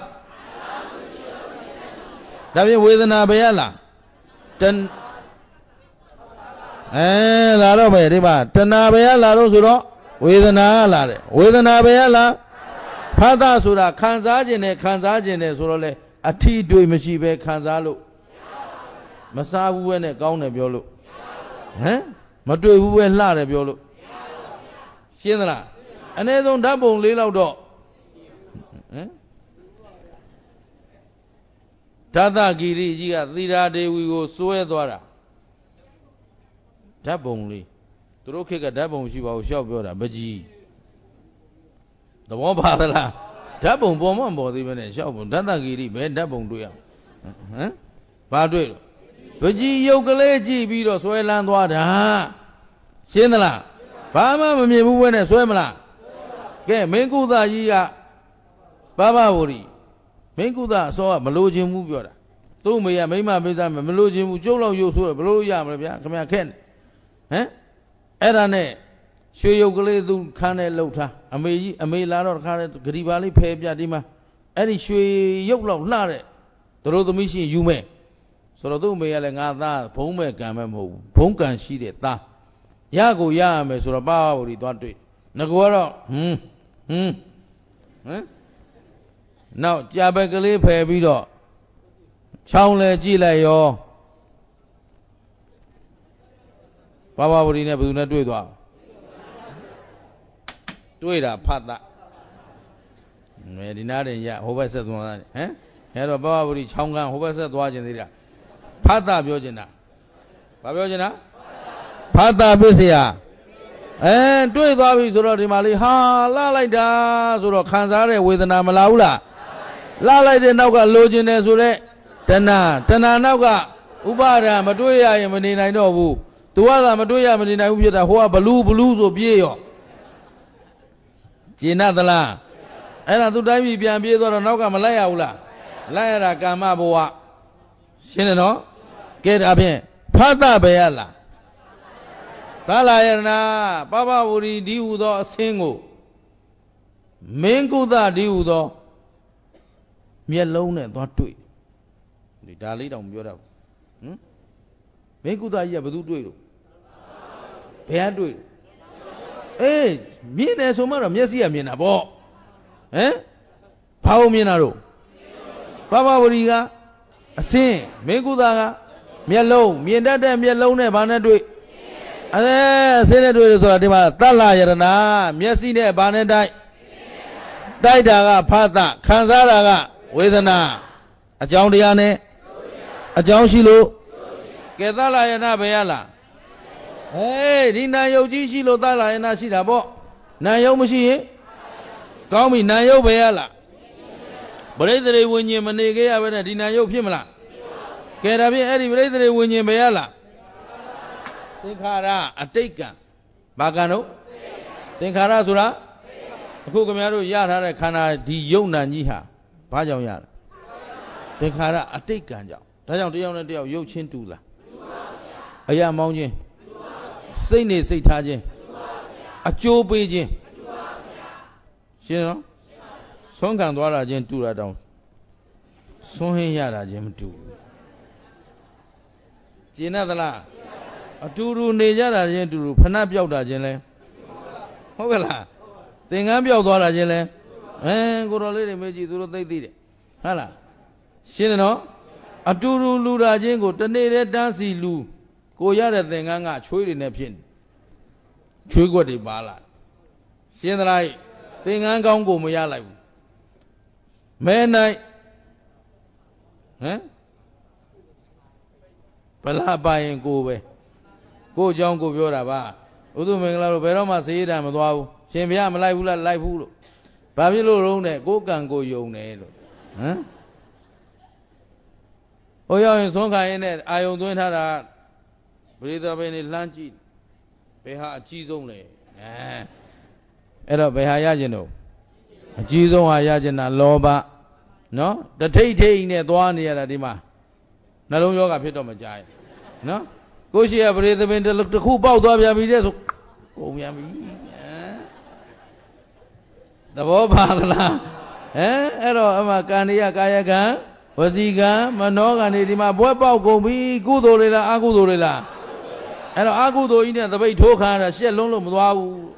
ဒါပြင်ဝေဒနာဘယ်ရလားလာတော့ပဲဒီမှာတဏှာဘယ်ရလာတော့ဆိုတော့ဝေဒနာလာတယ်ဝေဒနာဘယ်ရလာဖသဆိုတာခံစားခြင်းနဲ့ဆိုတော့လေအထီးတွေမရှိပဲခံစားလို့မစားဘူးပဲနဲ့ကောင်းတယ်ပြောလို့ဟမ်မတွေ့ဘူးပဲလှတယ်ပြောလို့ရှင်းသလားအနည်းဆုံးဓာတ်ပုံ၄လောက်တော့ဟမ်ဓာတဂီရိကြီးကသီရာဒေဝီကိုစွဲသွားတာဓာတ်ပုံလေးသူတို့ခေတ်ကဓာတ်ပုံရှိပါဘူးရှောက်ပြောတာပကြီးသဘောပါသလားဓာတ်ပုံပေါ်မှပေါ်သေးပဲနဲ့ရှောက်ပုံဓာတဂီရိပဲဓာတ်ပုံတွေ့ရဟမ်ဘာတွေ့လို့ပကြီးရုပ်ကလေးကြည့်ပြီးတော့ဆွဲလန်းသွားတာရှင်းသလားဘာမှမမြင်ဘူးပဲနဲ့ဆွဲမလားကဲမင်းကုသကြီးကဘဘဝရီမင်းကုသအစောကမလိုချင်ဘူးပြောတာသူ့မေကမိမပေးစားမလိုချင်ဘူးကျုပ်လောက်ရုပ်ဆိုးဘယ်လိုရမလဲဗျာခင်ဗျာခက်နေဟမ်အဲ့ဒါနဲ့ရွှေရုပ်ကလေးသူခန်းနဲ့လှုပ်ထားအမေလာတော့တခါတည်းဂရီပါလေးဖယ်ပြဒီမှာအဲ့ဒီရွှေရုပ်လောက်လှတဲ့တို့သမီးရှိယူမဲ့ဆိုတော့သူ့အမေကလည်းငါသားဘုံမဲ့ကံမဲ့မဟုတ်ဘူးဘုံကံရှိတဲ့သားရကိုရရမယ်ဆိုတော့ပါဝရီသွားတွေ့ငါကတော့ဟမ်နောက်ကြာဘက်ကလေးဖယ်ပြီးတော့ချောင်းလဲကြည့်လိုက်ရော Papa would in a Buna do it. Do it up, Pata. Medinari, ya, who said one, eh? Head of Baba would Chonga, who said watching the Pata Biogena. Babiogena? Pata Bisia. And do it all is already Mali, ha, la like that, sort of Kanzare with an Amalaula. La like the Nauga Login as well. Tana Nauga, Ubara, Maduya, Yamani, I know who. Tuala Maduya, Madina, who are Hoa Baloo, Baloo, Bio. Ginadala. And I do Davi Biambi or Nauga Malaya Ula. Layara Gamaboa. Shinano? Get up here. Pata Bayala. Talayana, Baba Wuri Diudo single. Menguda Diudo. Me alone, not do it. The Dali don't build up. Menguda Yabu do it. Pay do it. Eh, me and Somara, Messia Minabo. Eh? Pau Minaro. Baba Wuriga. A sin. Menguda. Me alone. Me and that me alone, Bana do it. And Senator Tala Yarana, Messine Banadai Daidaga Pata, Kanzaraga, Wedana, a Joundiane, a Jounshilo, Kedala Yana Bayala. Hey, Dina Yoji Shilo Dala and Ashidabo, Nayo Mushi, call me Nayo Bayala. But later when you manage, I went at Dinayo Pimla. Get up here, Eddie, later when you Bayala. Tinkara, a taker. Bagano? Tinkara Sura? Kukamaro Yara Kana di Yona Niha. Pajam Yara. Tinkara, a taker. Tajam to Yona de Yochin Tula. Aya Mountain. Sane say Taji. A Joe Beijing. You know? Songan Dwara Jen Tura down. Sohin Yara Jem too. Jinadala. A Turu Nejara Genturu, Panapia Gele. Hovela. Thingambia Dora Gele. And go a little magic to they did it. Hala. Shino? A Turu Lura Jengo, the native dancey Lu. Go yada thinganga, chewed in a pin. Chugo de Bala. Shinrai. Thingango Muyala. Man, eh? Pala buying go away. Go John go Yoraba. Udu Mangla, Veroma say I'm a dog. Shemiam Laula Laifu. Babilo Rone, go can go Yone. Huh? Oh, yeah, in Songa in it, I don't have a breathe of any lunch. Beha cheese only. Eh. Era Behayajino. A cheese on Hayajana Loba. No? The Tate in it, one near Adima. Nalo Yoga Pitomajai. No? Go see a breath of wind to look to who bowed up Yami. Oh, Yami. The Bobala. Eh? Ero Amakania Kayaga. Waziga, Manoga, Nidima, Boba, Gobi, Gudorilla, Agudorilla. And Agudo in the way talk and a shell long wow.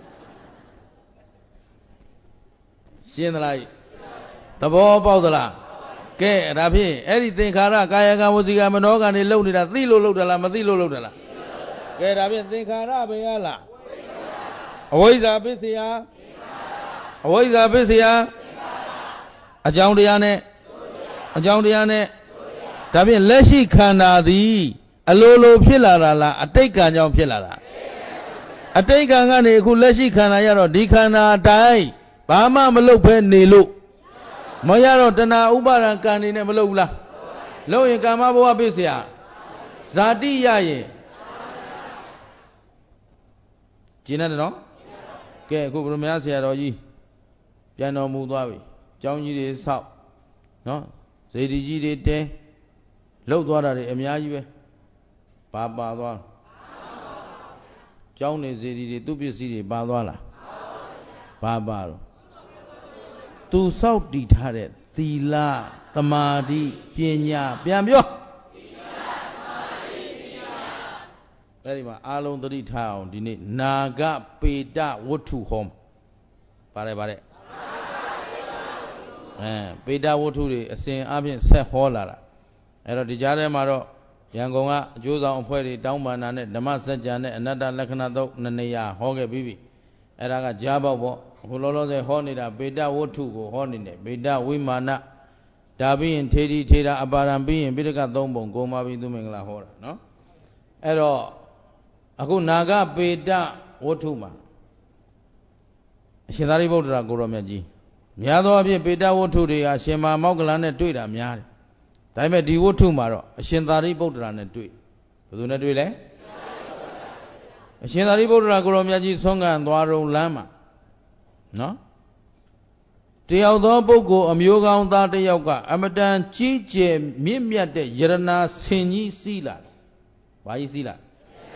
Sien like the Bobala. Okay, Rabi, anything Kara, Kayaga, Waziga, Manoga, and loaded a Thilo Lodala, Madilo Lodala. Get a bit think Arabiala. Always a busy, always a busy, a Joundiane. A Joundiane, Tabi Leshi Kana the a Lolo Pilarala, a take a young Pilara. A take a Gani who Leshi Kana Yaro, Dikana die, Bama Malope Nilu. Moyaro Tana Ubara Kani Nemalula. Low in Kamabo Abisia. Zadi Yaye. Gina no? Ke Kubrumasi Royi. Piano Mudawi. Johnny is out. No? Say the G day. Low water, Emiaje. Baba. John is the Dubi City, Badwala. Baba. To South Ditare, Tila, Tamadi, Pienya, Piamio. Very much. Along the town, the Naga Peda, what to home. Pare. Peda what to the same Abian set holler. And the Jare Maro, ရန်ကုန်ကအကျိုးဆောင်အဖွဲ့တွေတောင်းပန်တာနဲ့ဓမ္မစကြာနဲ့အနတ္တလက္ခဏာသုတ်နှစ်နေရာဟောခဲ့ပြီးပြီအဲ့ဒါကကြားပေါက်ပေါ့အခုလောလောဆယ်ဟောနေတာပေတဝတ္ထုကိုဟောနေတယ်ပေတဝိမာနဒါပြီးရင်ထေရီထေတာအပါရံပြီးရင်ပိဋကသုံးပုံကိုမာပြီးသူမင်္ဂလာဟောတာနော်အဲ့တော့အခုနာဂပေတဝတ္ထုမှာအရှင်သာရိပုတ္တရာကိုရောမြတ်ကြီးများသောအားဖြင့်ပေတဝတ္ထုတွေဟာရှင်မမောက္ကလနဲ့တွေ့တာများတယ်ဒါပေမဲ့ဒီဝတ္ထုမှာတော့အရှင်သာရိပုတ္တရာနဲ့တွေ့ဘယ်သူနဲ့တွေ့လဲအရှင်သာရိပုတ္တရာကိုရောမြတ်ကြီးဆုံးခံသွားတော့လမ်းမှာနော်တယောက်သောပုဂ္ဂိုလ်အမျိုးကောင်းသားတစ်ယောက်ကအမတန်ကြီးကျယ်မြင့်မြတ်တဲ့ယရနာဆင်ကြီးစီးလာတယ်။ဘာကြီးစီးလာ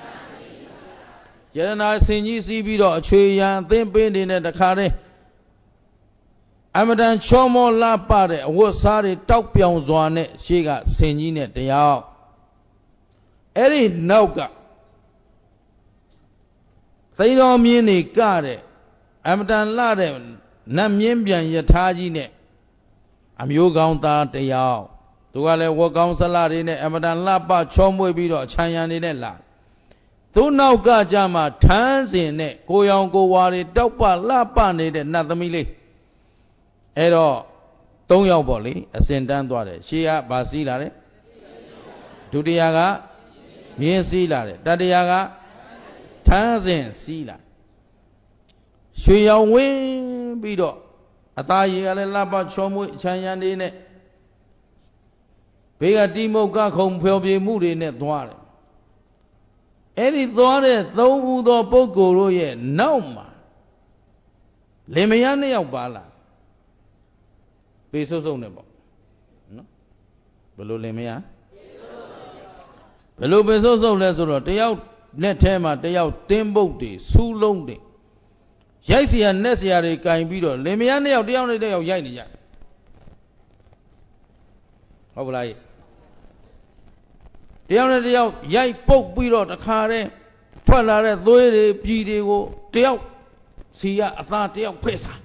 ယရနာဆင်ကြီးစီးပြီးတော့အချွေရန်အသင်းပင်းနေတဲ့တခါတည်းအမတန်ချောမောလှပတဲ့အဝတ်စားတွေတောက်ပြောင်စွာနဲ့ရှေ့ကဆင်ကြီးနဲ့တယောက်အဲ့ဒီနောက်ကသိတော်မြင်းနေကတဲ့အမတန်လှတဲ့နတ်မြင်းပြန်ယထာကြီးနဲ့အမျိုးကောင်းသားတယောက်သူကလည်းဝတ်ကောင်းဆလာတွေနဲ့အမတန်လှပချောမွေ့ပြီးတော့ခြံရံနေနဲ့လာသူနောက်ကကြမှာထမ်းစင်နဲ့ကိုရောင်ကိုဝါတွေတောက်ပလှပနေတဲ့နတ်သမီးလေးအဲ့တော့၃ယောက်ပေါ့လေအစင်တန်းသွားတယ်ရှေးကဗာစီးလာတယ်ဒုတိယကမြင်းစီးလာတယ်တတိယကထမ်းစင်စီးလာရွှေရောင်ဝင်းပြီးတော့အသားရည်ကလည်းလှပချောမွေ့ချမ်းရံနေနဲ့ဘေးကတိမုတ်ကခုံဖျော်ဖြေမှုတွေနဲ့သွားတယ်အဲ့ဒီသွားတဲ့သုံးဦးသောပုဂ္ဂိုလ်တို့ရဲ့နောက်မှာလင်မယားနှစ်ယောက်ပါလာပေဆုပ်ဆုပ်နဲ့ပေါ့နော်ဘယ်လိုလင်မယားဘယ်လိုပေဆုပ်ဆုပ်လဲဆိုတော့တယောက်နဲ့ထဲမှာတယောက်တင်းပုတ်တွေစူးလုံးတွေရိုက်เสียနဲ့เสียတွေကင်ပြီးတော့လင်မယားနှစ်ယောက်တယောက်နဲ့တယောက်ရိုက်နေကြဟုတ်ပလားတယောက်နဲ့တယောက်ရိုက်ပုတ်ပြီးတော့တခါတည်းထွက်လာတဲ့သွေးတွေပြည်တွေကိုတယောက်စီကအသားတယောက်ဖဲ့စား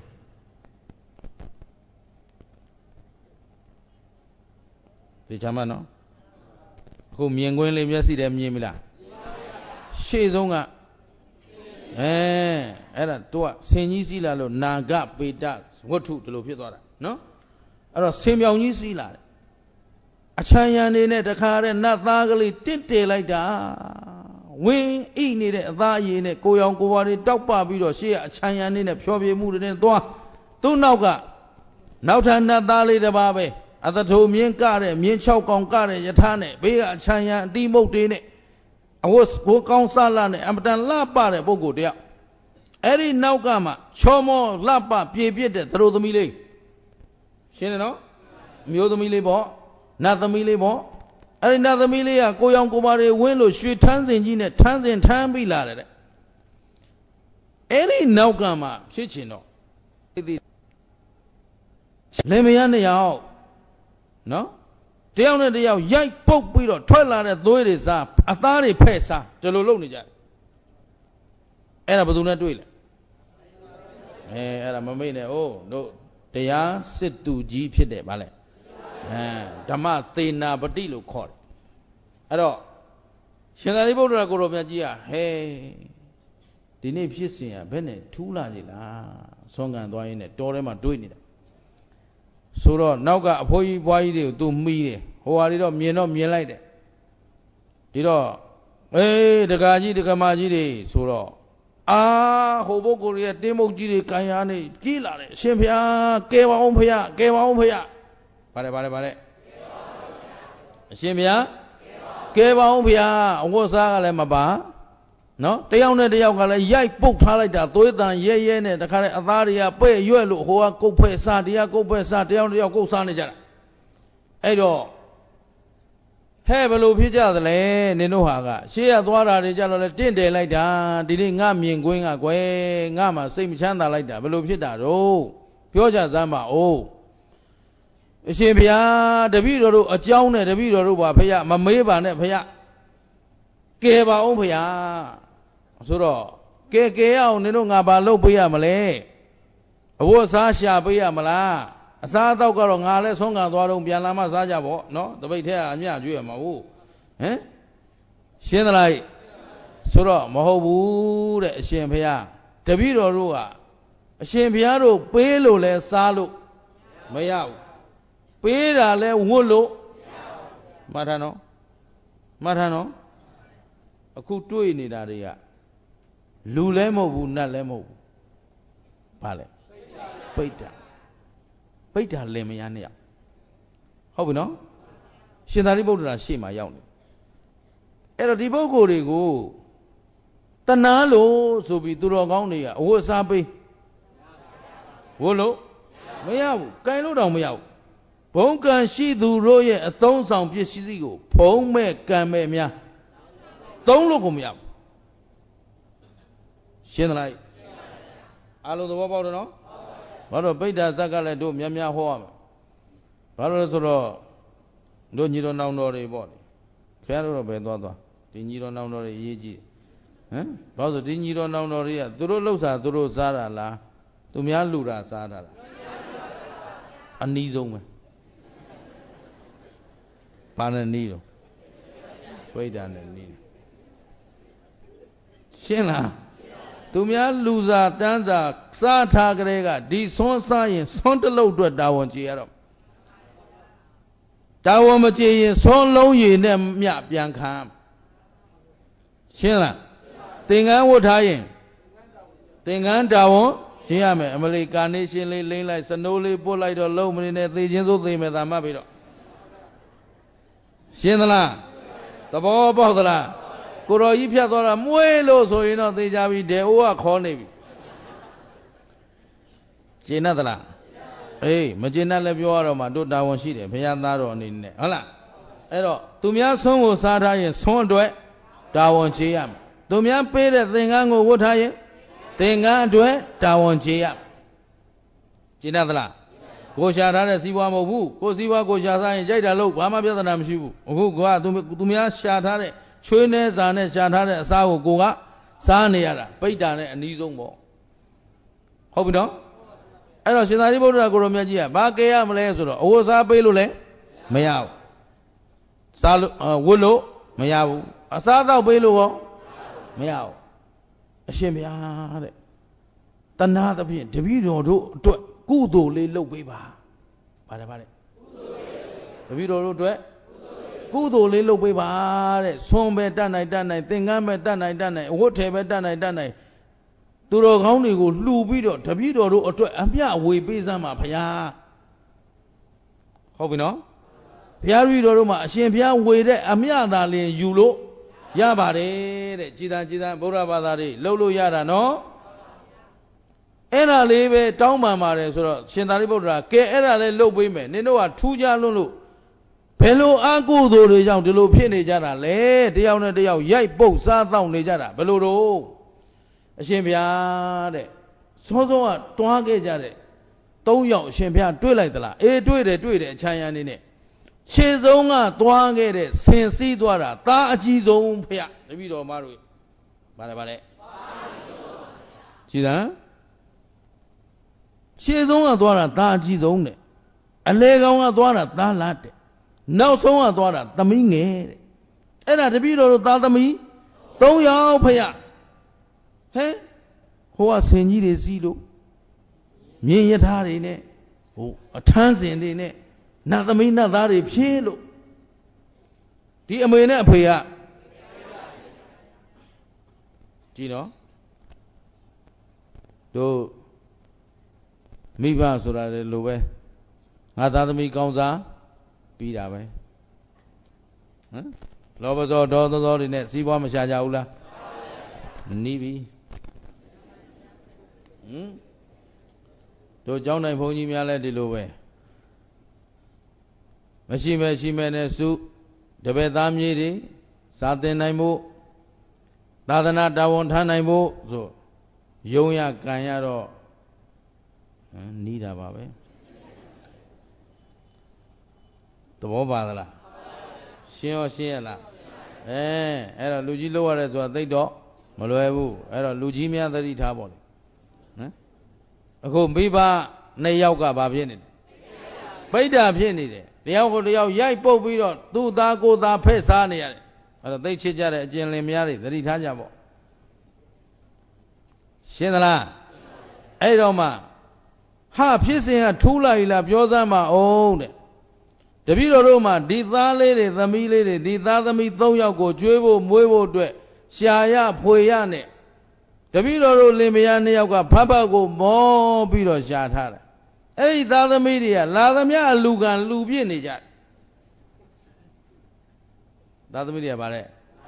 ဒီချမ်းမနော်အခုမြင်ကွင်းလေးမျက်စိတည်းမြင်ပြီလားရှေ့ဆုံးကအဲ့ဒါသူကဆင်ကြီးစီးလာလို့နာဂပေတဝတ္ထုဒီလိုဖြစ်သွားတာနော်အဲ့တော့ဆင်ပြောင်ကြီးစီးလာတယ်အချမ်းရံနေနဲ့တခါတဲ့နတ်သားကလေးတင့်တယ်လိုက်တာဝင်းအိနေတဲ့အသားအရည်နဲ့ကိုရောင်ကိုဝါတွေတောက်ပပြီးတော့ရှေ့ကအချမ်းရံနေနဲ့ဖြောပြမှုတွေနဲ့သွားသူ့နောက်ကနောက်ထပ်နတ်သားလေးတစ်ပါးပဲအသထိုမြင်းကတဲ့မြင်း၆កောင်ကတဲ့ယထာနဲ့ဘေးကအချမ်းရံအတိမုတ်တွေနဲ့အဝတ်ကိုကောင်းစားလာနဲ့အမတန်လှပတဲ့ပုဂ္ဂိုလ်တယောက်အဲ့ဒီနောက်ကမှချောမောလှပပြေပြစ်တဲ့သတို့သမီးလေးရှင်းတယ်နော်မျိုးသမီးလေးပေါ့နတ်သမီးလေးပေါ့အဲ့ဒီနတ်သမီးလေးကကိုရောင်ကိုပါတွေဝင်းလို့ရွှေထန်းစင်ကြီးနဲ့ထန်းစင်ထမ်းပြီးလာတယ်တဲ့အဲ့ဒီနောက်ကမှဖြစ်ချင်တော့လင်မယားနှစ်ယောက်နော်တယောက်နဲ့တယောက်ရိုက်ပုတ်ပြီးတော့ထွက်လာတဲ့သွေးတွေစားအသားတွေဖဲ့စားဒီလိုလုပ်နေကြတယ်အဲ့ဒါဘယ်သူနဲ့တွေ့လဲအဲ့ဒါမမေ့နဲ့ဟိုတို့တရားစစ်သူကြီးဖြစ်တယ်ဗါလဲဓမ္မသေနာပတိလို့ခေါ်တယ်အဲ့တော့ရှင်သာရိပုတ္တရာကိုရောမြတ်ကြီးကဟဲဒီနေ့ဖြစ်စဉ်ကဘယ်နဲ့ထူးလာကြလားဆုံးခံသွားရင်းနဲ့တောထဲမှာတွေ့နေတာဆိုတော့နောက်ကအဖိုးကြီးဘွားကြီးတွေကိုသူမှီးတယ်ဟိုဟာတွေတော့မြင်လိုက်တယ်ဒီတော့ဒကာကြီးဒကမာကြီးတွေဆိုတော့ဟိုပုဂ္ဂိုလ်ရဲ့တင်းမုတ်ကြီးတွေကန်ရနေကြီးလာတယ်အရှင်ဘုရားကဲပါအောင်ဘုရားကဲပါအောင်ဘုရားဗါတယ်အရှင်ဘုရားကဲပါအောင်ဘုရားအဝတ်စားကလည်းမပါနော်တယောက်နဲ့တယောက်ကလည်းရိုက်ပုတ်ထားလိုက်တာသွေးတန်ရဲနဲ့တခါတည်းအသားတွေကပဲ့ရွက်လို့ဟိုကကုတ်ဖဲ့စားတရားကုတ်ဖဲ့စားတယောက်တယောက်ကုတ်စားနေကြတာအဲ့တော့ဟဲ့ဘယ်လိုဖြစ်ကြသလဲနင်တို့ဟာကရှေ့ရသွားတာတွေကြတော့လေတင့်တယ်လိုက်တာဒီနေ့ငါမြင်ကွင်းကကွယ်ငါမှစိတ်မချမ်းသာလိုက်တာဘယ်လိုဖြစ်တာတော့ပြောကြစမ်းပါဦးအရှင်ဘုရားတပည့်တော်တို့အကြောင်းနဲ့တပည့်တော်တို့ပါဖယားမမေးပါနဲ့ဖယားကဲပါအောင်ဖယားဆိုတော့ကဲရအောင်နင်တို့ငါဘာလုပ်ပေးရမလဲအဝတ်စားရှာပေးရမလားအစားအသောက်ကတော့ငါလည်းဆုံးခံသွားတော့ပြန်လာမှစားကြပေါ့နော်တပိတ်ထဲကအမြကျွေးရမှာဟုတ် hein shin lai so ro ma hou bu de a shin phaya tabi ro ro ga a shin phaya ro pe lo le sa lo ma ya bu pe da le wot lo ma than noအခုတွေးနေတာတွေကလူလဲမဟုတ်ဘူးနတ်လဲမဟုတ်ဘူးဘာလဲပိဋ္ဌာလင်မယားနှစ်ယောက်ဟုတ်ပြီနော်ရှင်သာရိပုတ္တရာရှေ့မှာရောက်နေအဲ့တော့ဒီပုဂ္ဂိုလ်တွေကိုတဏှာလို့ဆိုပြီးသူတော်ကောင်းတွေကအဝတ်အစားပေးဝတ်လို့မရဘူးကင်လို့တောင်မရဘူးဘုံကံရှိသူတို့ရဲ့အသုံးဆောင်ပစ္စည်းကိုဖုံးမဲ့ကံမဲ့များသုံးလို့ကိုမရဘူးရှင်းသလားအားလုံးသဘောပေါက်တယ်နော်ဘာလို့ပိဋ္ဌာဇက်ကလည်းတို့များများဟောရမှာဘာလို့လဲဆိုတော့တို့ညီတော်နောင်တော်တွေပေါ့လေခင်ဗျားတို့တော့ပဲသွားဒီညီတော်နောင်တော်တွေအရေးကြီးဟမ်ဘာလို့ဒီညီတော်နောင်တော်တွေကသူတို့လှုပ်စားသူတို့စားတာလားသူများလှူတာစားတာလားအနည်းဆုံးပဲဘာနဲ့နီးတော့ပိဋ္ဌာနဲ့နီးရှင်းလားသူများလူစားတန်းစားစားထားကြတဲ့ကဒီဆွန်းစားရင်ဆွန်းတလုတ်အတွက်တာဝန်ကျေရတော့တာဝန်မကျေရင်ဆွန်းလုံးရည်နဲ့မြပြန်ခံရှင်းလားသင်္ကန်းဝတ်ထားရင်သင်္ကန်းတာဝန်ကျေရမယ်အမလီကာနေရှင်းလေးလိမ့်လိုက်စနိုးလေးပို့လိုက်တော့လုံးမနေနဲ့သေချင်းစိုးသေမယ်သာမှတ်ပြီးတော့ရှင်းသလားသဘောပေါက်သလားကိုတော်ကြီးဖြတ်သွားတာမွေးလို့ဆိုရင်တော့သေချာပြီဒေအိုးကခေါ်နေပြီရှင်းသလားအေးမရှင်းလည်းပြောရတော့မှတို့တာဝန်ရှိတယ်ဘုရားသားတော်အနေနဲ့ဟုတ်လားအဲ့တော့သူများဆွမ်းကိုစားထားရင်ဆွမ်းအတွက်တာဝန်ချေရမယ်သူများပေးတဲ့သင်္ကန်းကိုဝတ်ထားရင်သင်္ကန်းအတွက်တာဝန်ချေရရှင်းသလားကိုရှာထားတဲ့စီးပွားမဟုတ်ဘူးကိုစီးပွားကိုရှာစားရင်ကြိုက်တာလို့ဘာမှပြဿနာမရှိဘူးအခုကသူများရှာထားတဲ့ချွေးနေစာနဲ့ရှာထားတဲ့အစားကိုကစားနေရတာပိဋ္ဌာနဲ့အနည်းဆုံးပေါ့ဟုတ်ပြီနော်အဲ့တော့ရှင်သာရိပုတ္တရာကိုရောမြတ်ကြီးကဘာကဲရမလဲဆိုတော့အဝတ်စားပေးလို့လည်းမရဘူးစားလို့ဝတ်လို့မရဘူးအစားတော့ပေးလို့ရောမရဘူးအရှင်ဘုရားတဲ့တဏှာသဖြင့်တပည့်တော်တို့အတွက်ကုသိုလ်လေးလုပ်ပေးပါပါတယ်တပည့်တော်တို့အတွက်ကုသိုလ်လေးလုပ်ပေးပါတဲ့ဆွမ်းပဲတတ်နိုင်သင်္ကန်းပဲတတ်နိုင်အဝတ်ထဲပဲတတ်နိုင်သူတော်ကောင်းတွေကိုလှူပြီးတော့တပည့်တော်တို့အတွက်အမျှဝေပေးစမ်းပါဘုရားဟုတ်ပြီနော်ဘုရားကြီးတော်တို့မှာအရှင်ဘုရားဝေတဲ့အမျှသာလင်ယူလို့ရပါတယ်တဲ့ကြည်သာဗုဒ္ဓဘာသာတွေလှုပ်လို့ရတာနော်အဲ့ဒါလေးပဲတောင်းပန်ပါတယ်ဆိုတော့ရှင်သာရိပုတ္တရာကဲအဲ့ဒါလေးလှုပ်ပေးမယ်နင်တို့ကထူးခြားလို့ဘယ်လိုအကုသိုလ်တွေကြောင့်ဒီလိုဖြစ်နေကြတာလဲတယောက်နဲ့တယောက်ရိုက်ပုတ်စားတောင့်နေကြတာဘယ်လိုတော့အရှင်ဘုရားတဲ့စောကတွားခဲ့ကြတဲ့၃ယောက်အရှင်ဘုရားတွေ့လိုက်သလားအေးတွေ့တယ်အချမ်းရံနေနဲ့ခြေဆုံးကသွားခဲ့တဲ့ဆင်စည်းသွားတာသားအကြီးဆုံးဖျတပည့်တော်မတို့ဗါလဲကြည်သာခြေဆုံးကသွားတာသားအကြီးဆုံးတဲ့အလဲကောင်ကသွားတာသားလားတဲ့နောက်ဆုံးကသွားတာသမီးငယ်တဲ့အဲ့ဒါတပည့်တော်တို့သားသမီး၃ယောက်ဖျဟဲဟိုကဆင်ကြီးတွေစီးလို့မြင်းရထားတွေနဲ့ဟိုအထမ်းစင်တွေနဲ့နတ်သမီးနတ်သားတွေဖြင်းလို့ဒီအမေနဲ့အဖေကကြည်နော်တို့မိဘဆိုတာလေလိုပဲငါသားသမီးကောင်းစားပြီးတာပဲဟမ်လောဘဇောဒေါသဇောတွေနဲ့စီးပွားမရှာကြဘူးလားနီးပြီတို့ကျောင်းတိုင်းဘုန်းကြီးများလည်းဒီလိုပဲမရှိမဲ့နဲ့စုတပည့်သားမြေတွေစာသင်နိုင်ဖို့သာသနာတာဝန်ထမ်းနိုင်ဖို့ဆိုယုံရကံရတော့နီးတာပါပဲသဘောပါသလားရှင်းရလားအဲ့တော့လူကြီးလောက်ရတယ်ဆိုတာသိတော့မလွယ်ဘူးအဲ့တော့လူကြီးများသတိထားပါလေနော်အခုမိဘနှစ်ယောက်ကဘာဖြစ်နေလဲပိဋ္ဌာဖြစ်နေတယ်တယောက်ကိုတယောက်ရိုက်ပုတ်ပြီးတော့သူ့သားကိုယ်သားဖက်စားနေရတယ်အဲ့တော့သိချစ်ကြတဲ့အကျဉ်လင်များတွေသတိထားကြပေါ့ရှင်းသလားအဲ့တော့မှဟာဖြစ်စဉ်ကထူးလိုက်လားပြောစမ်းပါအောင်တဲ့တပည့်တော်တို့မှဒီသားလေးတွေသမီးလေးတွေဒီသားသမီး၃ယောက်ကိုကျွေးဖို့မွေးဖို့အတွက်ရှာရဖွေရနဲ့တပည့်တော်တို့လင်မယား၂ယောက်ကဖတ်ဖတ်ကိုမောပြီးတော့ရှာထားတယ်အဲ့ဒီသားသမီးတွေကလာသမျှအလူကံလူပြည့်နေကြတယ်သားသမီးတွေကဗါတဲ့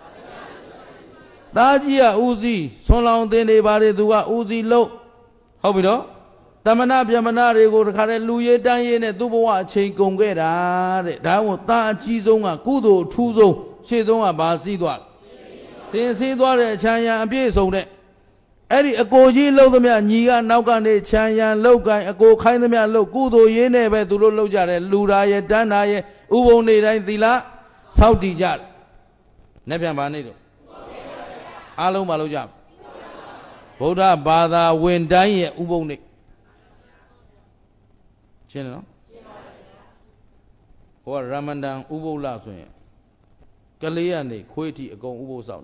သားကြီးကဦးစီးဆွန်လောင်သင်တွေဗါတဲ့သူကဦးစီးလို့ဟုတ်ပြီတော့တမနာပြမနာတွေကိုတခါတည်းလူရည်တန်းရည်နဲ့သူ့ဘဝအချိန်ကုန်ခဲ့တာတဲ့ဒါမို့သားအကြီးဆုံးကကုသိုလ်အထူးဆုံးရှေ့ဆုံးကဘာစီးသွားစင်စီးသွားတဲ့အချမ်းရံအပြည့်စုံတဲ့အဲ့ဒီအကိုကြီးလှုပ်သမျှညီကနောက်ကနေချမ်းရံလှုပ်ကိုင်အကိုခိုင်းသမျှလှုပ်ကုသိုလ်ရင်းနဲ့ပဲသူတို့လှုပ်ကြတယ်လူရာရဲ့တန်းတာရဲ့ဥပုံနေတိုင်းသီလစောင့်တည်ကြတယ်နဲ့ပြန်ပါနေတော့အားလုံးမလုပ်ကြဗုဒ္ဓဘာသာဝင်တိုင်းရဲ့ဥပုံနေရှင်းတယ်နော်ဟိုကရမန်ဒန်ဥပုပ်လဆိုရင်ကလေးကနေခွေးထီအကုန်ဥပုပ်ဆောင်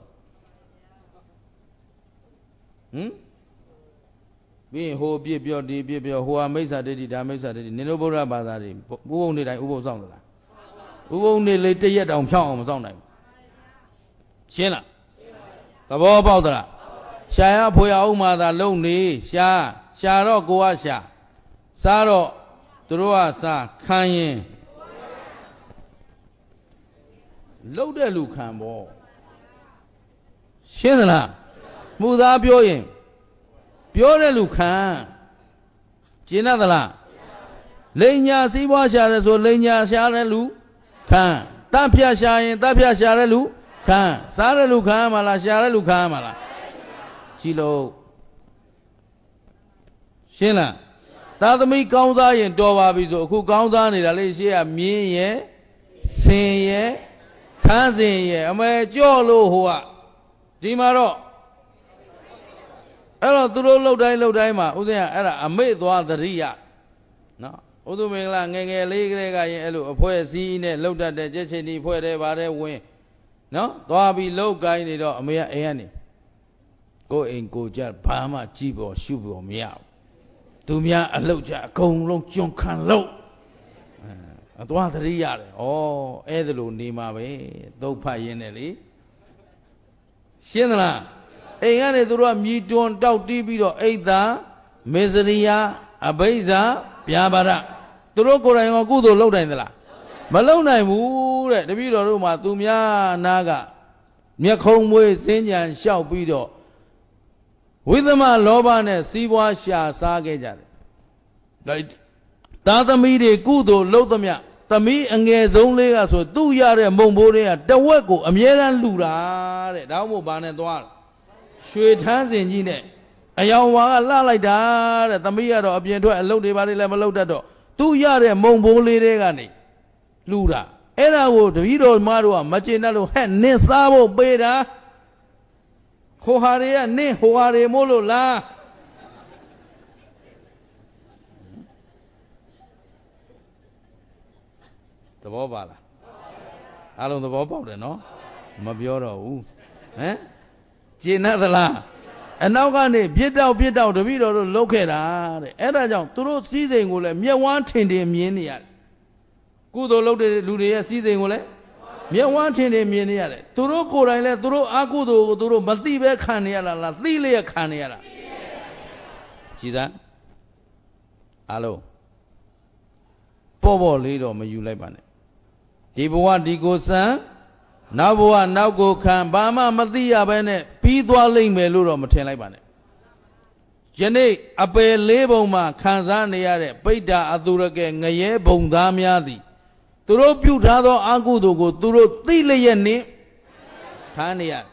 ပြီးရင်ဟိုပြစ်ပြောဒီပြစ်ပြောဟိုဟာမိစ္ဆာဒိဋ္ဌိဒါမိစ္ဆာဒိဋ္ဌိနင်တို့ဗုဒ္ဓဘာသာတွေဥပုပ်နေတိုင်းဥပုပ်ဆောင်သလားဥပုပ်နေလေတရက်တောင်ဖြောင်းအောင်မဆောင်နိုင်ဘူးရှင်းလားသဘောပေါက်သလားရှာရဖွေအောင်မှသာလုံနေရှာတော့ကိုကရှာစားတော့သူတို့ကစားခံရင်လှုပ်တဲ့လူခံပေါ့ရှင်းသလားမှုသားပြောရင်ပြောတဲ့လူခံကျင်းသလားလိန်ညာစည်းပွားရှာတယ်ဆိုလိန်ညာရှာတဲ့လူခံတပ်ဖြတ်ရှာရင်တပ်ဖြတ်ရှာတဲ့လူခံစားတဲ့လူခံမလားရှာတဲ့လူခံမလားကြည့်လို့ရှင်းလားသာသမီကောင်းစားရင်တော်ပါပြီဆိုအခုကောင်းစားနေတာလေရှေ့ကမြင်းရဲ့ဆင်ရဲ့ခန်းစဉ်ရဲ့အမေကြော့လို့ဟိုကဒီမှာတော့အဲ့တော့သူတို့လှုပ်တိုင်းမှာဥစဉ်ကအဲ့ဒါအမေ့သွားသတိရနော်ဥသူမင်္ဂလာငယ်ငယ်လေးကလေးကရင်အဲ့လိုအဖွဲစည်းနဲ့လှုပ်တတ်တဲ့ကြက်ချင်းဒီဖွဲတယ်ဗါတဲ့ဝင်နော်သွားပြီးလှုပ်ကိုင်းနေတော့အမေကအိမ်ကနေကိုယ်အိမ်ကိုကြဘာမှကြည့်ပေါ်ရှုပေါ်မရဘူးသူများအလှုပ်ကြအကုန်လုံးကျွန်းခံလှုပ်အသွားသတိရတယ်ဩအဲ့ဒါလိုနေမှာပဲသုတ်ဖတ်ရင်းနဲ့လေရှင်းသလားအိမ်ကနေသူတို့ကမြည်တွန်းတောက်တီးပြီးတော့အိတ်သာမေစရိယအဘိဇာဗျာပါဒသူတို့ကိုယ်တိုင်ကကုသိုလ်လုပ်နိုင်သလားမလုပ်နိုင်ဘူးတဲ့တပည့်တော်တို့မှာသူများနာကမျက်ခုံးမွေးစင်းကြံလျှောက်ပြီးတော့ဝိသမလောဘနဲ့စီးပွားရှာစားခဲ့ကြတယ်သာသမီတွေကုသိုလ်လုပ်သမျှသမီးအငယ်ဆုံးလေးကဆိုသူ့ရတဲ့မုံဘိုးတွေကတဝက်ကိုအမြဲတမ်းလှူတာတဲ့ဒါမှမဟုတ်ဘာနဲ့သွားရွှေထန်းစင်ကြီးနဲ့အယောင်ဝါကလှလိုက်တာတဲ့သမီးကတော့အပြင်ထွက်အလုပ်တွေဘာတွေလည်းမလုပ်တတ်တော့သူ့ရတဲ့မုံဘိုးလေးတွေကနေလှူတာအဲ့ဒါကိုတပည့်တော်မတို့ကမကျေနပ်လို့ဟဲ့နင့်စားဖို့ပေးတာဟိုဟာတွေကနင့်ဟိုဟာတွေမို့လို့လားသဘောပါလားအားလုံးသဘောပေါက်တယ်နော်မပြောတော့ဘူးဟမ်ကျေနပ်သလားအနောက်ကနေပြစ်တောက်တပည့်တော်တို့လှုပ်ခဲ့တာတဲ့အဲ့ဒါကြောင့်သူတို့စည်းစိမ်ကိုလည်းမျက်ဝန်းထင်မြင်နေရတယ်ကုသိုလ်လုပ်တဲ့လူတွေရဲ့စည်းစိမ်ကိုလည်းမျက်ဝန်းထင်မြင်နေရတယ်သူတို့ကိုယ်တိုင်လည်းသူတို့အကုသိုလ်ကိုသူတို့မသိပဲခံနေရတာလားသိလျက်ခံနေရတာကြည်စမ်းအားလုံးပေါ့လေးတော့မယူလိုက်ပါနဲ့ဒီဘဝဒီကိုစံနောက်ဘဝနောက်ကိုခံဘာမှမသိရဘဲနဲ့ပြီးသွားလိမ့်မယ်လို့တော့မထင်လိုက်ပါနဲ့ယနေ့အပယ်လေးပုံမှာခံစားနေရတဲ့ပိဋ္ဌာအသူရကဲငရဲဘုံသားများသည်သူတို့ပြုထားသောအကုသိုလ်ကိုသူတို့သိလျက်နှင့်ခံနေရ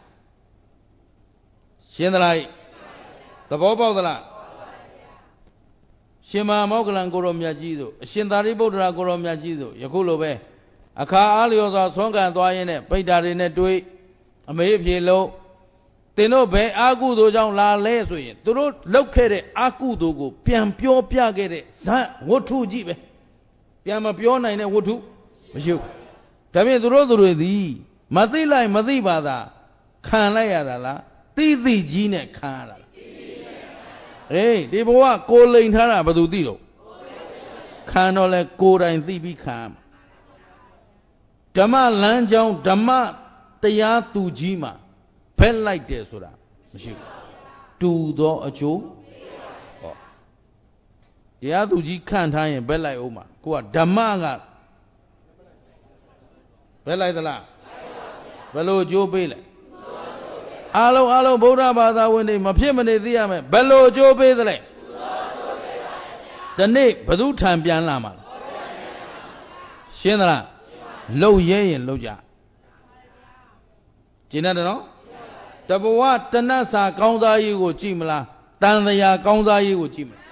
ရှင်းသလားသဘောပေါက်သလားရှင်မမောဂလန်ကိုရောမြတ်ကြီးတို့အရှင်သာရိပုတ္တရာကိုရောမြတ်ကြီးတို့ယခုလိုပဲအခါအားလျော်စွာဆွမ်းခံသွားရင်းနဲ့ပိဋ္ဌာတွေနဲ့တွေ့အမေးအဖြေလို့သင်တို့ဘယ်အာကုသိုလ်ကြောင့်လာလဲဆိုရင်သူတို့လောက်ခဲ့တဲ့အာကုသိုလ်ကိုပြန်ပြောပြခဲ့တဲ့ဇတ်ဝတ္ထုကြီးပဲပြန်မပြောနိုင်တဲ့ဝတ္ထုမရှိဘူးဒါဖြင့်သူတို့သည်မသိလိုက်မသိပါသာခံလိုက်ရတာလားသိသိကြီးနဲ့ခံရတာလားအေးဒီဘဝကိုလိန်ထားတာဘယ်သူသိတော့ခံတော့လဲကိုယ်တိုင်သိပြီးခံရမှာဓမ္မလမ်းကြောင်းဓမ္မတရားသူကြီးမှာဖက်လိုက်တယ်ဆိုတာမရှိဘူးတူသောအကျိုးဟောတရားသူကြီးခန့်ထားရင်ဖက်လိုက်အောင်မှာကိုကဓမ္မကဖက်လိုက်သလားဘယ်လိုအကျိုးပေးလဲအားလုံးဗုဒ္ဓဘာသာဝင်တွေမဖြစ်မနေသိရမယ်ဘယ်လိုအကျိုးပေးသလဲဒီနေ့ဘသူထံပြန်လာမှာရှင်းသလားလှုပ်ရဲရင်လှုပ်ကြကျင်တယ်နော်တဘဝတဏ္ဍစာကောင်းစားရေးကိုကြည့်မလားတန်တရားကောင်းစားရေးကိုကြည့်မလား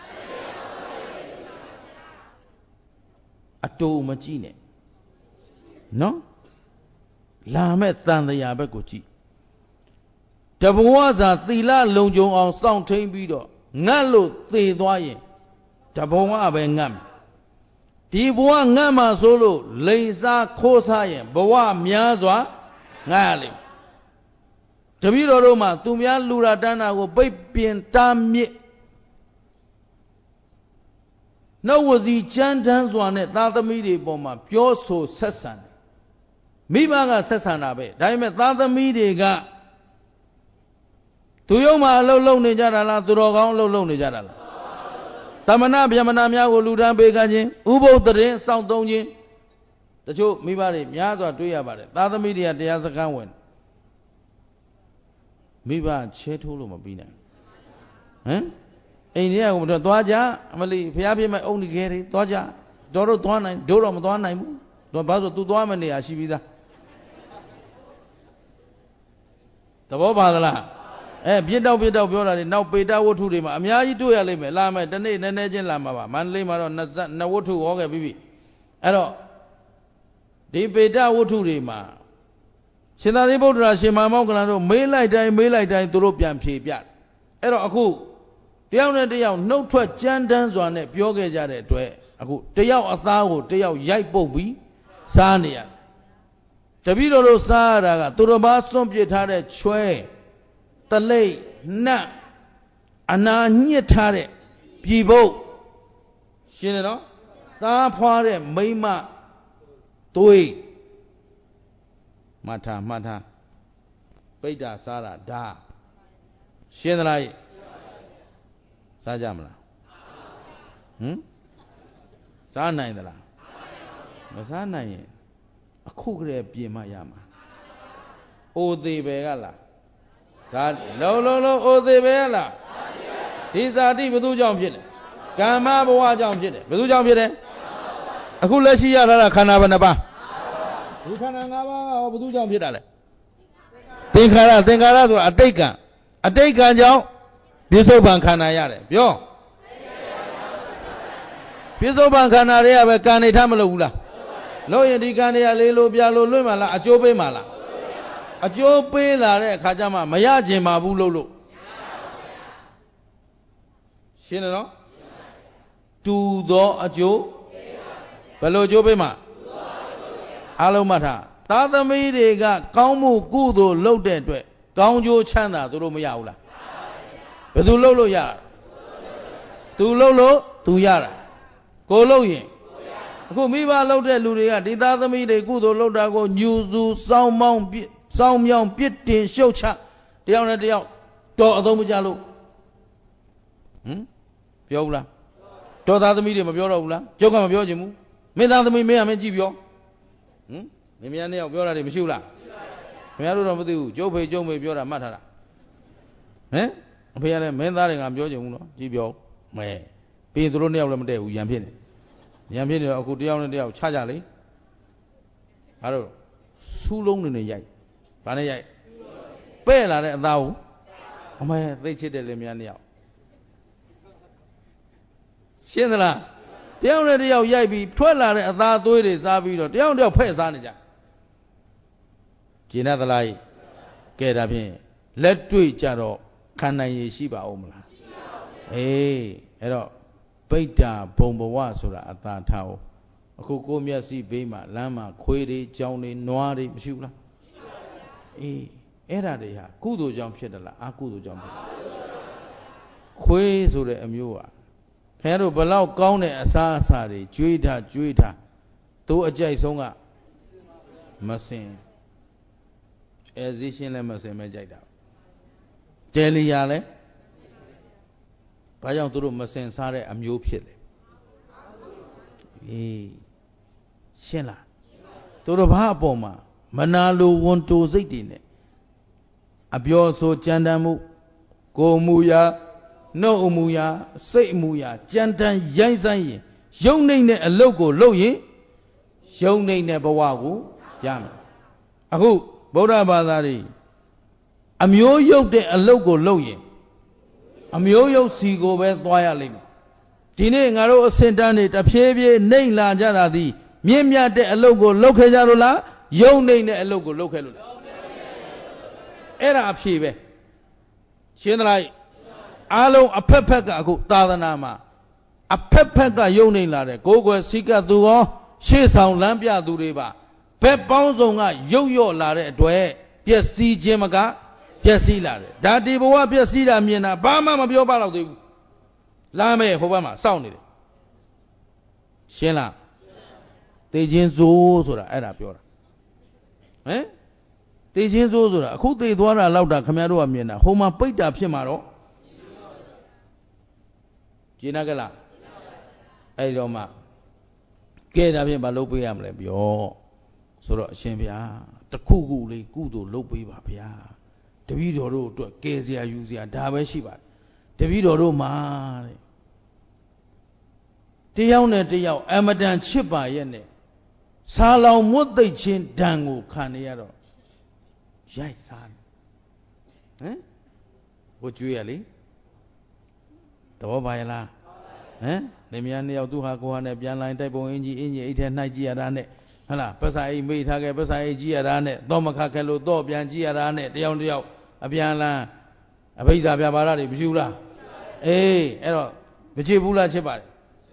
အတူမကြည့်နဲ့နော်လာမဲ့တန်တရားဘက်ကိုကြည့်တဘဝစာသီလလုံခြုံအောင်စောင့်ထိန်ပြီးတော့ငတ်လို့သေသွားရင်တဘဝပဲငတ်မယ်ဒီဘဝငတ်မှာဆိုလို့လိန်စားခိုးစားရင်ဘဝများစွာငတ်ရလိမ့်တပည့်တော်တို့မှာသူများလူရာတန်းတာကိုပိတ်ပင်တားမြစ်နှုတ်ဝစီကြမ်းတမ်းစွာနဲ့သားသမီးတွေပေါ်မှာပြောဆိုဆက်ဆံတယ်မိဘကဆက်ဆံတာပဲဒါပေမဲ့သားသမီးတွေကသူရုံမှာအလုပ်လုပ်နေကြတာလားသူတော်ကောင်းအလုပ်လုပ်နေကြတာလားတမနာဗျမနာများကိုလူတန်းပေးကခြင်းဥပုသ်တရင်စောင့်သုံးခြင်းတချို့မိဘတွေများစွာတွေ့ရပါတယ်သားသမီးတွေကတရားစခန်းဝင်မိဘချဲထိုးလို့မပြီးနိုင်ဟမ်အိမ်တွေကမတော်သွားကြအမလီဖျားပြမဲ့အုံနေခဲတွေသွားကြတို့သွားနိုင်တို့တော့မသွားနိုင်ဘူးတော့ဘာလို့ तू သွားမနေရရှိပြီးသားသဘောပါသလားပြစ်တော့ပြောတာတွေနောက်ပေတဝတ္ထုတွေမှာအများကြီးတွေ့ရလိမ့်မယ်လာမယ်တနေ့နည်းနည်းချင်းလာမှာပါမန္တလေးမှာတော့2ဝတ္ထုဟောခဲ့ပြီးပြီအဲ့တော့ဒီပေတဝတ္ထုတွေမှာရှင်သာရိပုတ္တရာရှင်မမောက္ကလန်တို့မေးလိုက်တိုင်းသူတို့ပြန်ဖြေပြအဲ့တော့အခုတယောက်နဲ့တယောက်နှုတ်ထွက်ကြမ်းတမ်းစွာနဲ့ပြောခဲ့ကြတဲ့အတွက်အခုတယောက်အသားကိုတယောက်ရိုက်ပုတ်ပြီးစားနေရတပည့်တော်တို့စားရတာကသူတော်ဘာစွန့်ပစ်ထားတဲ့ချွဲတလိပ်နှက်အနာညှစ်ထားတဲ့ပြည်ပုတ်ရှင်းတယ်နော်သားဖွားတဲ့မိမသွေးမှတ်ထားပိဋ္ဌာစားတာဒါရှင်းသလားစားကြမလားစားနိုင်သလားမစားနိုင်ရင်အခုကလေးပြင်မရမှာအိုသေးပဲကလားဇာလုံးအိုသေးပဲလားဒီဇာတိဘယ်သူကြောင့်ဖြစ်လဲကမ္မဘဝကြောင့်ဖြစ်တယ်ဘယ်သူကြောင့်ဖြစ်တယ်အခုလက်ရှိရထားတာခန္ဓာဘယ်နှပါးဒီခန္ဓာ၅ပါးကဘယ်သူကြောင့်ဖြစ်တာလဲသင်္ခါရဆိုတာအတိတ်ကံကြောင့်ပြစ္ဆုတ်ပံခန္ဓာရတယ်ပြောပြစ္ဆုတ်ပံခန္ဓာတွေကပဲကံနေထားမလို့ဘူးလားလို့ရင်ဒီကံတွေကလေးလိုပြလိုလွတ်မှလားအကျိုးပေးမှလားအကျိုးပေးလာတဲ့အခါကျမှမရကျင်ပါဘူးလို့ရှင်းတယ်နော်တူသောအကျိုးဘယ်လိုအကျိုးပေးမှအားလုံးမှတ်ထားသားသမီးတွေကကောင်းမှုကုသိုလ်လုပ်တဲ့အတွက်ကောင်းကျိုးချမ်းသာသူတို့မရဘူးလားဘယ်သူလုပ်လို့ရသူလုပ်လို့သူရတာကိုလုပ်ရင်အခုမိဘလုပ်တဲ့လူတွေကဒီသားသမီးတွေကုသိုလ်လုပ်တာကိုညူစုစောင်းမြောင်းပြစ်တင်ရှုတ်ချတယောက်နဲ့တယောက်တော်အသုံးမကျလို့ပြောဘူးလားတော်သားသမီးတွေမပြောတော့ဘူးလားကျုပ်ကမပြောချင်ဘူးမင်းသားသမီးမင်းကမင်းကြည့်ပြောမင်းများနဲ့ရောက်ပြောတာတွေမရှိဘူးလားခင်ဗျားတို့တော့မသိဘူးကျုပ်ဖေကျုံမေပြောတာမှတ်ထားတာအဖေကလည်းမင်းသားတွေကမပြောချင်ဘူးနော်ကြည့်ပြောမဲပြီးရင်သူတို့နှစ်ယောက်လည်းမတည့်ဘူးရံဖြစ်နေတော့အခုတယောက်နဲ့တယောက်ချကြလေဘာလို့စူးလုံးနေရိုက်ဘာနဲ့ရိုက်ပဲ့လာတဲ့အသားကိုအမေသိချစ်တယ်လေများနှစ်ယောက်ရှင်းသလားတယောက်နဲ့တယောက်ရိုက်ပြီးထွက်လာတဲ့အသားသွေးတွေစားပြီးတော့တယောက်ဖဲ့စားနေကြကျင်သလားကဲဒါဖြင့်လက်တွေ့ကြတော့ခံနိုင်ရရှိပါဦးမလားအဲ့တော့ပိဋ္ဌာဘုံဘဝဆိုတာအသာထားအောင်အခုကိုမျက်စိဘေးမှာလမ်းမှာခွေးတွေကြောင်တွေနွားတွေမရှိဘူးလားအဲ့ဒါတွေဟာကုသိုလ်ကြောင့်ဖြစ်တယ်လားအကုသိုလ်ကြောင့်ဖြစ်တယ်ခွေးဆိုတဲ့အမျိုးကခင်ဗျားတို့ဘလောက်ကောင်းတဲ့အစားအစာတွေကျွေးထားသူအကြိုက်ဆုံးကမစင်ဇီရှင်းလည်းမစင်ပဲကြိုက်တာတဲလီယာလည်းဘာကြောင့်သူတို့မစင်စားတဲ့အမျိုးဖြစ်လဲရှင်းလားသူတို့ဘာအပေါ်မှာမနာလိုဝန်တိုစိတ်တွေနဲ့အပြောဆိုကြမ်းတမ်းမှုကိုယ်မူရာနှုတ်အမူအရာစိတ်အမူအရာကြမ်းတမ်းရိုင်းဆိုင်ရင်ယုံနေတဲ့အလုပ်ကိုလုပ်ရင်ယုံနေတဲ့ဘဝကိုရမယ်အခုဗုဒ္ဓဘာသာတွေအမျိုးယုတ်တဲ့အလုပ်ကိုလုပ်ရင်အမျိုးယုတ်စီကိုပဲသွားရလိမ့်မယ်ဒီနေ့ငါတို့အစင်တန်းတွေတဖြည်းဖြည်းနှိမ့်လာကြတာသည်မြင့်မြတ်တဲ့အလုပ်ကိုလုပ်ခဲ့ကြလို့လားယုံနေတဲ့အလုပ်ကိုလုပ်ခဲ့လို့လားအဲ့ဒါအဖြေပဲရှင်းသလားအားလုံးအဖက်ဖက်ကအခုသာသနာမှာအဖက်ဖက်ကယုံနေလာတယ်ကိုယ်ွယ်စိကသူရောရှေ့ဆောင်လမ်းပြသူတွေပါဘက်ပေါင်းစုံကရုပ်ရော့လာတဲ့အတွက်ပျက်စီးခြင်းမကပျက်စီးလာတယ်ဒါဒီဘဝပျက်စီးတာမြင်တာဘာမှမပြောပါတော့သေးဘူးလာမယ်ဟိုဘက်မှာစောင့်နေတယ်ရှင်းလားတေခြင်းစိုးဆိုတာအဲ့ဒါပြောတာဟမ်တေခြင်းစိုးဆိုတာအခုတေသွားတာလောက်တာခင်ဗျားတို့ကမြင်တာဟိုမှာပိတ်တာဖြစ်မှာတော့ကျင်းနာကလားအဲ့တော့မှကဲဒါဖြင့်မလုပ်ပေးရမလဲပြောဆိုတော့အရှင်ဗျာတခုခုလေးကုသိုလ်လုပ်ပေးပါဗျာတပည့်တော်တို့အတွက်ကဲစရာယူစရာဒါပဲရှိပါတယ်တပည့်တော်တို့မှာတဲ့တယောက်နဲ့တယောက်အမတန်ချစ်ပါရဲ့နဲ့စားလောင်မွတ်သိပ်ခြင်းဒဏ်ကိုခံနေရတော့ရိုက်စားတယ်ဟမ်ဘုကျွေးရလေသဘောပါရဲ့လားဟမ်နေမြန်းနှစ်ယောက်သူဟာကိုဟာနဲ့ပြန်လာတိုက်ပုံအင်ကြီးအိတ်ထဲနှိုက်ကြည့်ရတာနဲ့ဟလားပစာအိတ်မိထားခဲ့ပစာအိတ်ကြည့်ရတာနဲ့တော့မခက်ခဲလို့တော့ပြန်ကြည့်ရတာနဲ့တယောက်အပြန်လန်းအဘိဇာပြပါရတွေမရှိဘူးလားအေးအဲ့တော့မချစ်ဘူးလားချစ်ပါတယ်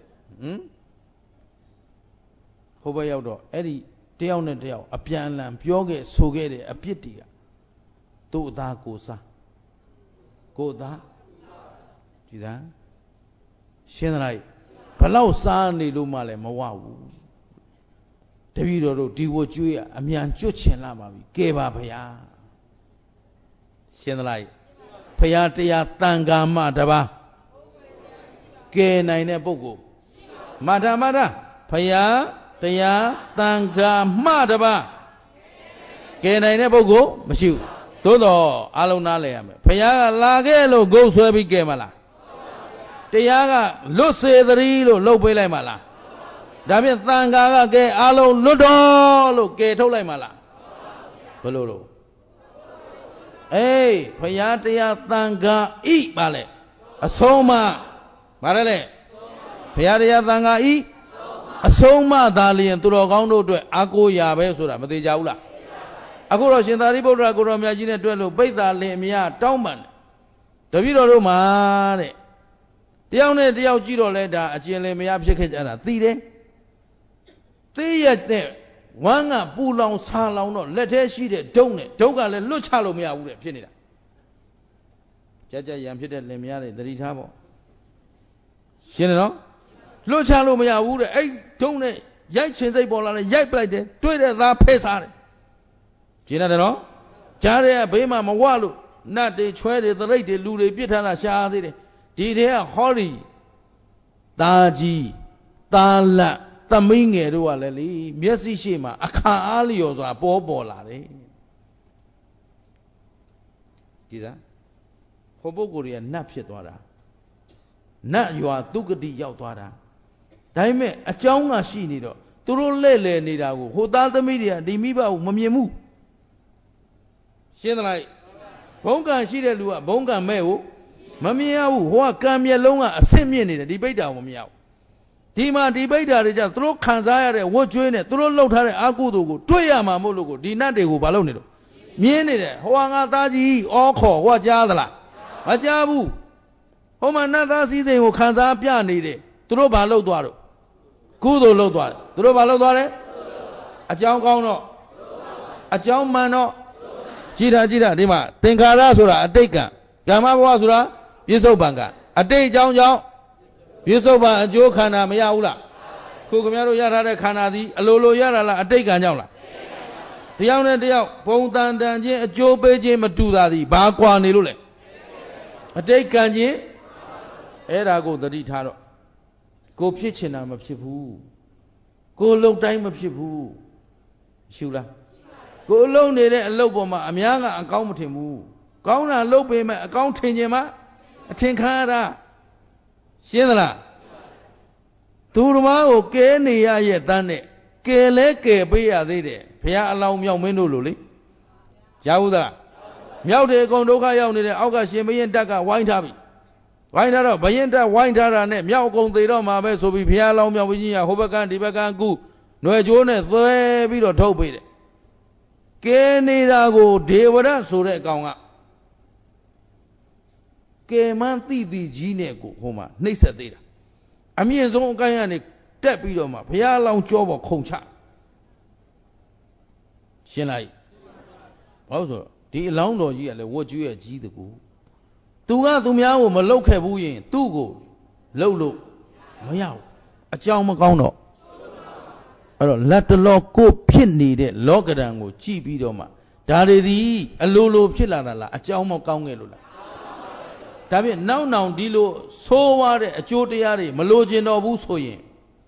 ဟိုဘက်ရောက်တော့အဲ့ဒီတယောက်နဲ့တယောက်အပြန်လန်းပြောခဲ့ဆိုခဲ့တဲ့အပြစ်တွေကသူ့အသားကိုစားကိုအသားကြည်သားရှင်းသလားဘလောက်စားနေလို့မှလည်းမဝဘူးတပည့်တော်တို့ဒီဝကျွေးအမြန်ကျွတ်ချင်လာပါပြီကဲပါဗျာရှင်းသလားဘုရားတရားတန်ခါမှတပါးကဲနိုင်တဲ့ပုဂ္ဂိုလ်မထာဘုရားတရားတန်ခါမှတပါးကဲနိုင်တဲ့ပုဂ္ဂိုလ်မရှိဘူးသို့တော့အလုံးနားလဲရမယ်ဘုရားကလာခဲ့လို့ဂုတ်ဆွဲပြီးကဲမလားတရားကလွတ်စေသတည်းလို့လှုပ်ပေးလိုက်မှလားဒါဖြင့်သံဃာကကဲအလုံးလွတ်တော်လို့ကဲထုတ်လိုက်မှလားဘယ်လိုလို့အေးဘုရားတရားသံဃာဤပါလေအဆုံးမဗါရလေဘုရားတရားသံဃာဤအဆုံးမသာလျင်သူတော်ကောင်းတို့အတွက်အာကိုရာပဲဆိုတာမသေးကြဘူးလားအခုတော့ရှင်သာရိပုတ္တရာကိုရောမြတ်ကြီးနဲ့တွေ့လို့ပိဿာလင်အမြတ်တောင်းပန်တယ်တပည့်တော်တို့မှာတဲ့တယောက်နဲ့တယောက်ကြည့်တော့လဲဒါအကျဉ်းလင်မရဖြစ်ခဲ့ကြတာသိတယ်သိရတဲ့ဝမ်းကပူလောင်ဆာလောင်တော့လက်ထဲရှိတဲ့ဒုံနဲ့ဒုံကလည်းလွတ်ချလို့မရဘူးတဲ့ဖြစ်နေတာကြရန်ဖြစ်တဲ့လင်မယားတွေသတိထားပေါ့ရှင်းတယ်နော်လွတ်ချလို့မရဘူးတဲ့အဲ့ဒုံနဲ့ရိုက်ချင်စိတ်ပေါ်လာတယ်ရိုက်ပလိုက်တယ်တွေ့တဲ့သားဖဲစားတယ်ရှင်းတယ်နော်ကြားတဲ့ဘေးမှာမဝလို့နတ်တွေချွဲတွေသရိတ်တွေလူတွေပြစ်ထားတာရှားသေးတယ်ဒီထဲကဟောဒီသားကြီးသားလတ်သမီးငယ်တို့ကလည်းလေမျက်စိရှိမှအခါအားလျော်စွာပေါ်လာတယ်ကြည်သားဟိုပုဂ္ဂိုလ်တွေကနတ်ဖြစ်သွားတာနတ်ရွာသူကတိရောက်သွားတာဒါပေမဲ့အကြောင်းကရှိနေတော့သူတို့လဲ့လဲနေတာကိုဟိုသားသမီးတွေကဒီမိဘကိုမမြင်ဘူးရှင်းသလားဘုံကံရှိတဲ့လူကဘုံကံမဲ့ကိုမမြင်ရဘူးဟိုကကံမျက်လုံးကအဆင့်မြင့်နေတယ်ဒီပိဋ္ဌာကိုမမြင်ရဘူးဒီမှာဒီပိဋ္ဌာတွေကြောင့်သူတို့ခံစားရတဲ့ဝတ်ကျွေးနဲ့သူတို့လှုပ်ထားတဲ့အာကုသိုလ်ကိုတွေ့ရမှာမို့လို့ကိုဒီနတ်တွေကိုဘာလုပ်နေလို့မြင်နေတယ်ဟိုကငါသားကြီးဩခေါ်ဟိုကကြားသလားမကြားဘူးဟိုမှာနတ်သားစည်းစိမ်ကိုခံစားပြနေတယ်သူတို့ဘာလုပ်သွားတော့ကုသိုလ်လုပ်သွားတယ်သူတို့ဘာလုပ်သွားတယ်အကြောင်းကောင်းတော့အကြောင်းမှန်တော့ကြည်တာဒီမှာသင်္ခါရဆိုတာအတိတ်ကံကမ္မဘဝဆိုတာပြစ္ဆုတ်ပံကအတိတ်အကြောင်းကြောင့်ပြစ္ဆုတ်ပံအကျိုးခန္ဓာမရဘူးလားခုခင်ဗျားတို့ရထားတဲ့ခန္ဓာသည်အလိုလိုရတာလားအတိတ်ကံကြောင့်လားတယောက်နဲ့တယောက်ဘုံတန်တန်ချင်းအကျိုးပေးခြင်းမတူတာသည်ဘာကွာနေလို့လဲအတိတ်ကံချင်းအဲ့ဒါကိုသတိထားတော့ကိုဖြစ်ချင်တာမဖြစ်ဘူးကိုလုံတိုင်းမဖြစ်ဘူးရှုလားကိုအလုံးနေတဲ့အလုပ်ပေါ်မှာအများကအကောင်းမထင်ဘူးကောင်းတာလုပ်ပေမဲ့အကောင်းထင်ခြင်းမှအထင်ခံရတာရှင်းသလားသူတော်မကိုကဲနေရရဲ့တန်းနဲ့ကဲလဲကဲပေးရသေးတယ်ဘုရားအလောင်းမြောက်မင်းတို့လိုလေကြားဘူးသလားမြောက်တယ်အကုန်ဒုက္ခရောက်နေတဲ့အောက်ကရှင်ဘရင်တက်ကဝိုင်းထားပြီဝိုင်းထားတော့ဘရင်တက်ဝိုင်းထားတာနဲ့မြောက်အကုန်သေးတော့မှာပဲဆိုပြီးဘုရားအလောင်းမြောက်ပြီးကြီးဟိုဘက်ကဒီဘက်ကကုຫນွယ်ကျိုးနဲ့သွဲပြီးတော့ထုတ်ပေးတယ်ကဲနေတာကိုဒေဝရဆိုတဲ့အကောင်ကကဲမှန်းသိသိကြီးနဲ့ကိုဟိုမှာနှိပ်စက်သေးတာအမြင့်ဆုံးအကိုင်းကနေတက်ပြီးတော့မှဘုရားလောင်းကြောပေါ်ခုန်ချရှင်းလိုက်ဘာလို့ဆိုတော့ဒီအလောင်းတော်ကြီးကလည်းဝတ်ကျွေးရကြီးတကူသူကသူများကိုမလုတ်ခဲ့ဘူးရင်သူ့ကိုလုတ်လို့မရဘူးအကြောင်းမကောင်းတော့အဲ့တော့လက်တလောကိုဖြစ်နေတဲ့လောကဓာတ်ကိုကြည့်ပြီးတော့မှဒါတွေသည်အလိုလိုဖြစ်လာတာလားအကြောင်းမကောင်းခဲ့လို့လားဒါဖြင့်နောက်ဒီလိုဆိုးဝါးတဲ့အကျိုးတရားတွေမလိုချင်တော့ဘူးဆိုရင်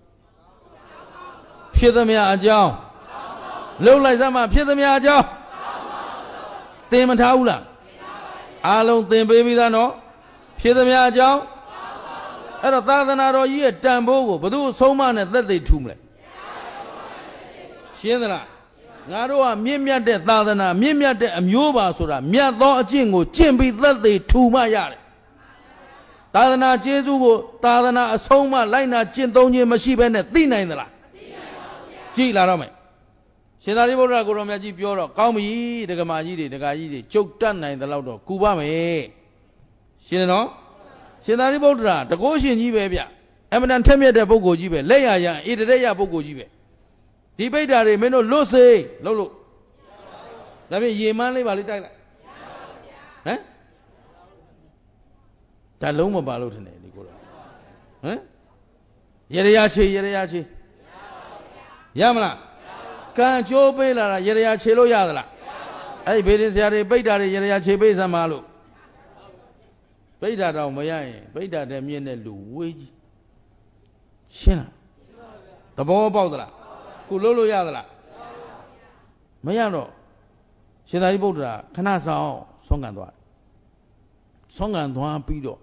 ဖြစ်သမျှအကြောင်းလှုပ်လိုက်စမ်းမှဖြစ်သမျှအကြောင်းသင်မထားဘူးလားအားလုံးသင်ပေးပြီးသားနော်ဖြစ်သမျှအကြောင်းအဲ့တော့သာသနာတော်ကြီးရဲ့တန်ဖိုးကိုဘယ်သူအဆုံးမနဲ့သက်သေထူမလဲရှင်းသလားငါတို့ကမြင့်မြတ်တဲ့သာသနာမြင့်မြတ်တဲ့အမျိုးပါဆိုတာမြတ်သောအကျင့်ကိုကျင့်ပြီးသက်သေထူမှရတယ်သာသနာကျေးဇူးကိုသာသနာအဆုံးမလိုက်နာကျင့်သုံးခြင်းမရှိဘဲနဲ့သိနိုင်သလားမသိနိုင်ပါဘူးဗျာကြည်လာတော့မယ်ရှင်သာရိပုတ္တရာကိုရောမြတ်ကြီးပြောတော့ကောင်းပြီဒကမာကြီးတွေဒကာကြီးတွေကျုပ်တတ်နိုင်သလောက်တော့ကူပါမယ်ရှင်းတယ်နော်ရှင်သာရိပုတ္တရာတကောရှင်ကြီးပဲဗျအမှန်တန်ထက်မြက်တဲ့ပုဂ္ဂိုလ်ကြီးပဲလက်ရရဣတရေယပုဂ္ဂိုလ်ကြီးပဲဒီပိဋ္ဌာတွေမင်းတို့လွတ်စေလို့ဒါဖြင့်ရေမန်းလေးပါလေးတိုက်လိုက်ဟမ်ဒါလုံးမပါလို့ထင်တယ်ဒီကိုတော့ဟမ်ရရချေရမလားကံချိုးပေးလာတာရရချေလို့ရသလားအဲ့ဒီဘေးရင်ဆရာတွေပိဋ္ဌာတွေရရချေပေးစမ်းပါလို့ပိဋ္ဌာတော့မရရင်ပိဋ္ဌာတဲ့မြင့်တဲ့လူဝေးကြီးရှင်းလားသဘောပေါက်သလားခုလို့လို့ရသလားမရတော့ရှင်သာရိပုတ္တရာခဏဆောင်ဆုံးခံသွားပြီးတော့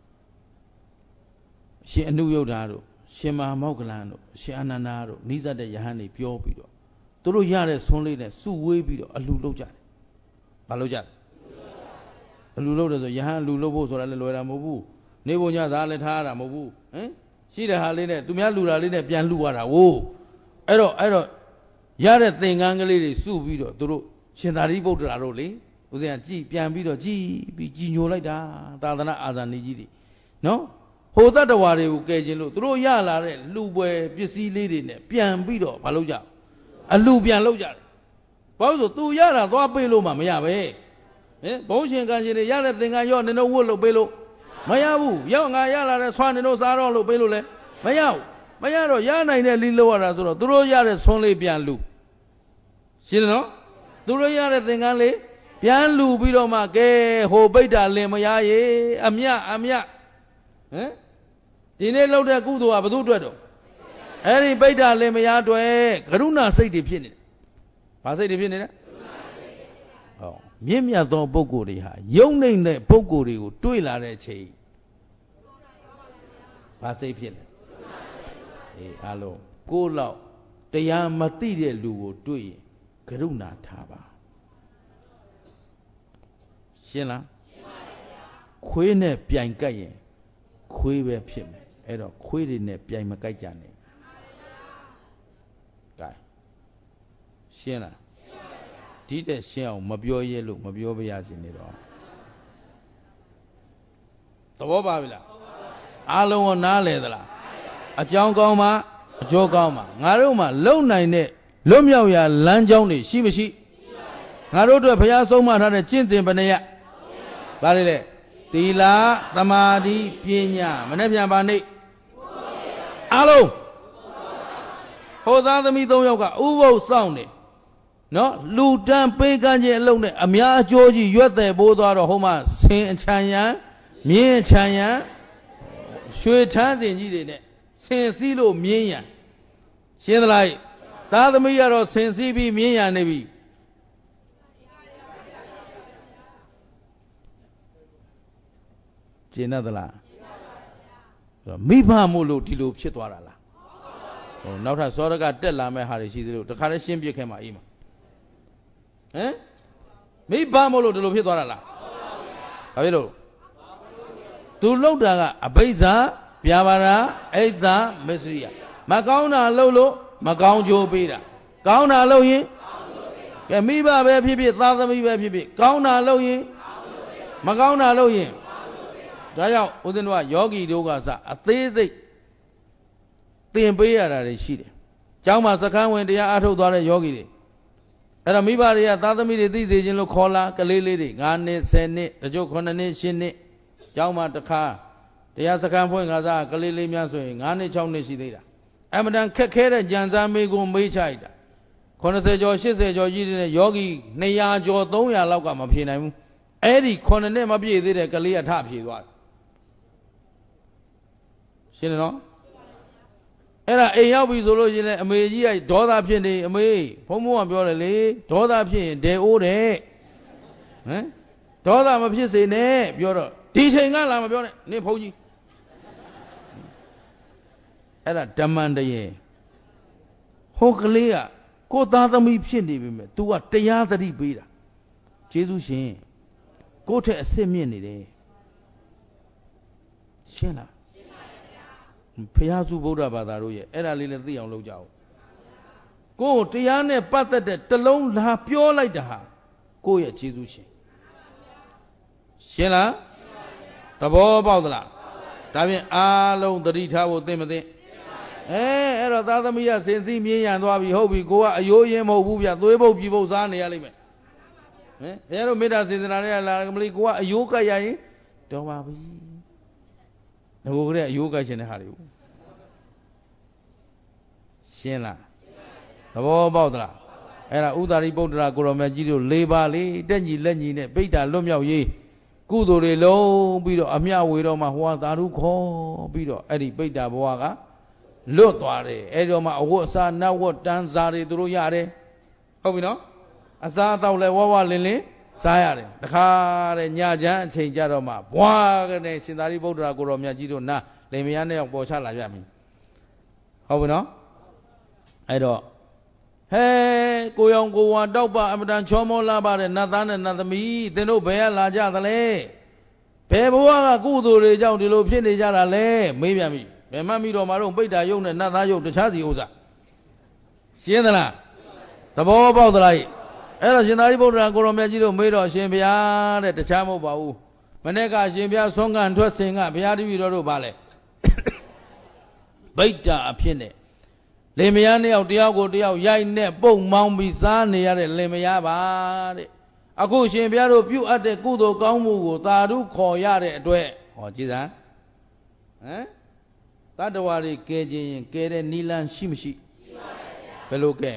ရှင်အနုယုဒ္ဓတို့ရှင်မဟာမောက္ကလန်တို့ရှင်အာနန္ဒာတို့နိစ္စတဲ့ယဟန်တွေပြောပြီးတော့သူတို့ရတဲ့ဆွန်းလေးနဲ့စုဝေးပြီးတော့အလှလုပ်ကြတယ်။ဘာလုပ်ကြလဲ။အလှလုပ်တယ်ဆိုယဟန်အလှလုပ်ဖို့ဆိုတာလည်းလွယ်တာမဟုတ်ဘူး။နေပုံညသားလည်းထားရတာမဟုတ်ဘူး။ဟင်ရှိတဲ့ဟာလေးနဲ့သူများလှူတာလေးနဲ့ပြန်လှူရတာဝို့။အဲ့တော့ရတဲ့သင်္ကန်းကလေးတွေစုပြီးတော့သူတို့ရှင်သာရိပုတ္တရာတို့လေဦးဇင်းကကြည်ပြန်ပြီးတော့ကြည်ပြီးကြည်ညိုလိုက်တာသာသနာအာဇာနည်ကြီးတွေနော်ဟိုသတ္တဝါတွေကိုကယ်ခြင်းလို့သူတို့ရလာတဲ့လှူပွဲပစ္စည်းလေးတွေနဲ့ပြန်ပြီးတော့မလုပ်ကြအလှပြန်လုပ်ကြတယ်ဘာလို့ဆိုသူရတာသွားပေးလို့မှမရပဲဟင်ဘုန်းရှင်ကံရှင်တွေရတဲ့သင်္ကန်းရောနင်တို့ဝတ်လို့ပေးလို့မရဘူးရောက်ငါရလာတဲ့ဆွမ်းနင်တို့စားတော့လို့ပေးလို့လဲမရဘူးမရတော့ရနိုင်တဲ့လိလို့ရတာဆိုတော့သူတို့ရတဲ့ဆွမ်းလေးပြန်လှူရှင်းတယ်နော်သူတို့ရတဲ့သင်္ကန်းလေးပြန်လှူပြီးတော့မှကဲဟိုပိဋ္ဌာလင်မရရေအမြဟမ်ဒီနေ့လှုပ်တဲ့ကုသိုလ်ကဘယ်သူအတွက်တော့အဲ့ဒီပိဋ္ဌာလင်မရအတွက်ကရုဏာစိတ်တွေဖြစ်နေတယ်ဘာစိတ်တွေဖြစ်နေလဲဟောမြင့်မြတ်သောပုဂ္ဂိုလ်တွေဟာယုံနိုင်တဲ့ပုဂ္ဂိုလ်တွေကိုတွေ့လာတဲ့အချိန်ဘာစိတ်ဖြစ်လဲအေးအားလုံးကိုယ်လောက်တရားမသိတဲ့လူကိုတွေ့ရင်ကရုဏာထားပါရှင်းလားရှင်းပါဗျာခွေးနဲ့ပြိုင်ကြိုက်ရင်ခွေးပဲဖြစ်မယ်အဲ့တော့ခွေးတွေနဲ့ပြိုင်မကြိုက်ကြနဲ့ကဲရှင်းလားရှင်းပါဗျာဒီတဲ့ရှင်းအောင်မပြောရဲလို့မပြောပါရစေနဲ့တော့သဘောပါပြီလားအားလုံးကနားလဲသလားအကြောင်းကောင်းမှအကျိုးကောင်းမှငါတို့မှလုံနိုင်တဲ့လွတ်မြောက်ရာလမ်းကြောင်းတွေရှိမရှိငါတို့အတွက်ဘုရားဆုံးမထားတဲ့ကျင့်စဉ်ဘယ်နှရဘာလဲလေသီလသမာဓိပညာမနေ့ပြန်ပါနေအားလုံးဟောသားသမီး၃ယောက်ကဥပုသ်စောင့်နေနော်လူတန်းပေးကမ်းခြင်းအလုံးနဲ့အများအကျိုးကြီးရွက်တယ်ပိုးသွားတော့ဟိုမှာဆင်းအချမ်းရံမြင်းအချမ်းရံရွှေထန်းစင်ကြီးတွေနဲ့ဆင်စည်းလို့မြင်းရံရှင်းသလားသားသမီးကတော့ဆင်စည်းပြီးမြင်းရံနေပြီကျင့်တတ်သလားမိဘမို့လို့ဒီလိုဖြစ်သွားတာလားဟိုနောက်ထပ်စောရကတက်လာမဲ့ဟာတွေရှိသေးလို့တခါတည်းရှင်းပြခဲ့မှာအေးမှာဟမ်မိဘမို့လို့ဒီလိုဖြစ်သွားတာလားဘာဖြစ်လို့သူလောက်တာကအဘိဇ္ဇာပြာပါဒအိဋ္ဌမစ္စရိယမကောင်းတာလုပ်လို့မကောင်းကျိုးပေးတာကောင်းတာလုပ်ရင်ကဲမိဘပဲဖြစ်ဖြစ်သားသမီးပဲဖြစ်ဖြစ်ကောင်းတာလုပ်ရင်မကောင်းတာလုပ်ရင်ဒါကြောင့်ဦးဇင်းတို့ကယောဂီတို့ကစအသေးစိတ်သင်ပေးရတာတွေရှိတယ်။ကျောင်းမှာစခန်းဝင်တရားအားထုတ်သွားတဲ့ယောဂီတွေအဲ့တော့မိဘတွေကသားသမီးတွေသိစေခြင်းလို့ခေါ်လာကလေးလေးတွေ9နှစ်10နှစ်တချို့9နှစ်10နှစ်ကျောင်းမှာတစ်ခါတရားစခန်းဖွင့်ကစားကလေးလေးများဆိုရင်9နှစ်6နှစ်ရှိသေးတာအမှန်တန်ခက်ခဲတဲ့ကြံစားမေးကိုမေးချလိုက်တာ90ကျော်80ကျော်ကြီးတဲ့ယောဂီ200ကျော်300လောက်ကမဖြေနိုင်ဘူးအဲ့ဒီ9နှစ်မပြည့်သေးတဲ့ကလေးကထဖြေသွားတယ်ရှင်းတယ်နော်အဲ့ဒါအိမ်ရောက်ပြီဆိုလို့ရှိရင်အမေကြီးကဒေါသဖြစ်နေအမေဘုံဘုံကပြောတယ်လေဒေါသဖြစ်ရင်ဒဲအိုးတယ်ဟမ်ဒေါသမဖြစ်စေနဲ့ပြောတော့ဒီချိန်ကလာမပြောနဲ့နင်ဘုံကြီးအဲ့ဒါဓမ္မန်တရေဟိုကလေးကကိုသားသမီးဖြစ်နေပြီမဲ့ तू ကတရားသတိပေးတာကျေးဇူးရှင်ကိုထက်အစစ်မြင့်နေတယ်ရှင်းလားဖျားစုဗုဒ္ဓဘာသာတို့ရဲ့အဲ့ဒါလေးလည်းသိအောင်လုပ်ကြအောင်ကိုယ်တရားနဲ့ပတ်သက်တဲ့တလုံးလာပြောလိုက်တာဟာကိုယ့်ရဲ့ကျေးဇူးရှင်ရှင်းလားသဘောပေါက်သလားဒါဖြင့်အားလုံးသတိထားဖို့သိမသိအဲ့တော့သားသမီးကစင်စည်းမြင်းရံသွားပြီဟုတ်ပြီကိုကအယိုးရင်မဟုတ်ဘူးဗျသွေးပုတ်ပြီပုတ်စားနေရလိမ့်မယ်ဟင်ဘုရားတို့မေတ္တာစေတနာနဲ့လာကမလေးကိုကအယိုးကရရင်တော်ပါပြီငိုကြတဲ့အယိုးကရှင်တဲ့ဟာတွေရှင်းလားသဘောပေါက်သလားအဲ့ဒါဥဒါရိပုတ္တရာကိုရောမြတ်ကြီးတို့၄ပါးလေးတက်ညီလက်ညီနဲ့ပိဋ္ဌာလွတ်မြောက်ရေးကုသိုလ်တွေလုံးပြီးတော့အမျှဝေတော့မှဟောသာဓုခေါ်ပြီးတော့အဲ့ဒီပိဋ္ဌာဘဝကလွတ်သွားတယ်အဲ့တော့မှအဝတ်အစားနတ်ဝတ်တန်းစားတွေသူတို့ရတယ်ဟုတ်ပြီနော်အစားအသောက်လဲဝဝလင်းလင်းစားရတယ်တခါတဲ့ညချမ်းအချိန်ကြတော့မှဘွားကနေရှင်သာရိပုတ္တရာကိုရောမြတ်ကြီးတို့နာလင်မယားနဲ့ပေါ်ချလာကြပြီဟုတ်ပြီနော်အဲ့တော့ဟဲကိုရောင်ကိုဝါတောက်ပအမတန်ချောမောလာပါတဲ့နတ်သားနဲ့နတ်သမီးသင်တို့ဘယ်ကလာကြသလဲဘယ်ဘဝကကုသိုလ်တွေကြောင့်ဒီလိုဖြစ်နေကြတာလဲမေးပြန်ပြီဘယ်မှမိတော်မှာတော့ပိဋ္ဌာယုံနဲ့နတ်သားယုံတခြားစီဥစ္စာရှင်းသလားသဘောပေါက်သလားအဲ့တော့ရှင်သာရိပုတ္တရာကိုရောမြတ်ကြီးတို့မေးတော့ရှင်ဘုရားတဲ့တခြားမဟုတ်ပါဘူးမနေ့ကရှင်ဘုရားဆုံးခံထွက်စဉ်ကဘုရားတပည့်တော်တို့ဗာလဲပိဋ္ဌာအဖြစ်နဲ့လင်မယားနှစ်ယောက်တယောက်ကိုတယောက်ရိုက်နဲ့ပုတ်မောင်းပြီးစားနေရတဲ့လင်မယားပါတဲ့အခုရှင်ဘုရားတို့ပြုအပ်တဲ့ကုသိုလ်ကောင်းမှုကိုသာဓုခေါ်ရတဲ့အတွက်ဟောကြည်စမ်းဟမ်တတ္တဝါတွေကဲခြင်းရင်ကဲတဲ့နိလန်းရှိမရှိရှိပါပါဘယ်လိုကဲ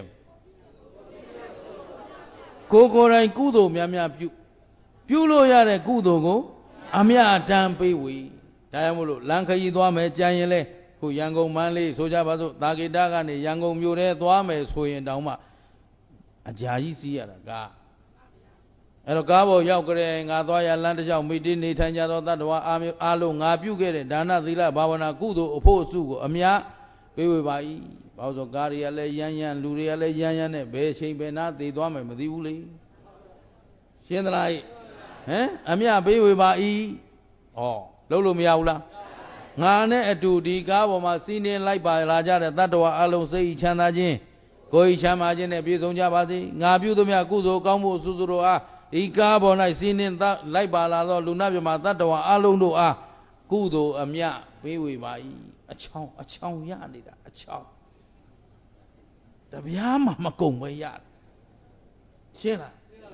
ကိုယ်တိုင်ကုသိုလ်များများပြုလို့ရတဲ့ကုသိုလ်ကိုအမြတ်တမ်းပေးဝေဒါကြောင့်မို့လို့လမ်းခရီးသွားမယ်ကြံရင်လဲခုရန်ကုန်မန်းလေးဆိုကြပါစို့သာကေတကနေရန်ကုန်မြို့ထဲသွားမယ်ဆိုရင်တောင်မှအကြာကြီးစီးရတာကအဲ့တော့ကားပေါ်ရောက်ကြတဲ့ငါသွားရလမ်းတစ်လျှောက်မိတိနေထိုင်ကြသောတတ္တဝါအားလုံးငါပြုခဲ့တဲ့ဒါနသီလဘာဝနာကုသိုလ်အဖို့အစုကိုအမြတ်ပေးဝေပါ၏ဘာလို့ဆိုကားတွေကလည်းရမ်းလူတွေကလည်းရမ်းနဲ့ဘယ်ချိန်ဘယ်နာသေသွားမယ်မသိဘူးလေရှင်းသလားဟမ်အမြတ်ပေးဝေပါ၏ဩလုံးလို့မရဘူးလားငါနဲ့အတူဒီကားပေါ်မှာစီးနှင်းလိုက်ပါလာကြတဲ့တတ္တဝါအလုံးစိတ်ချမ်းသာခြင်းကိုယ်ချမ်းသာခြင်းနဲ့ပြည့်စုံကြပါစေငါပြုသမျှကုသိုလ်ကောင်းမှုအစုစုတို့အားဒီကားပေါ်၌စီးနှင်းလိုက်ပါလာသောလူနာပြမတတ္တဝါအလုံးတို့အားကုသိုလ်အမြတ်ပေးဝေပါ၏အချောင်ရနေတာအချောင်တပြားမှမကုန်ပဲရတယ်ရှင်းလား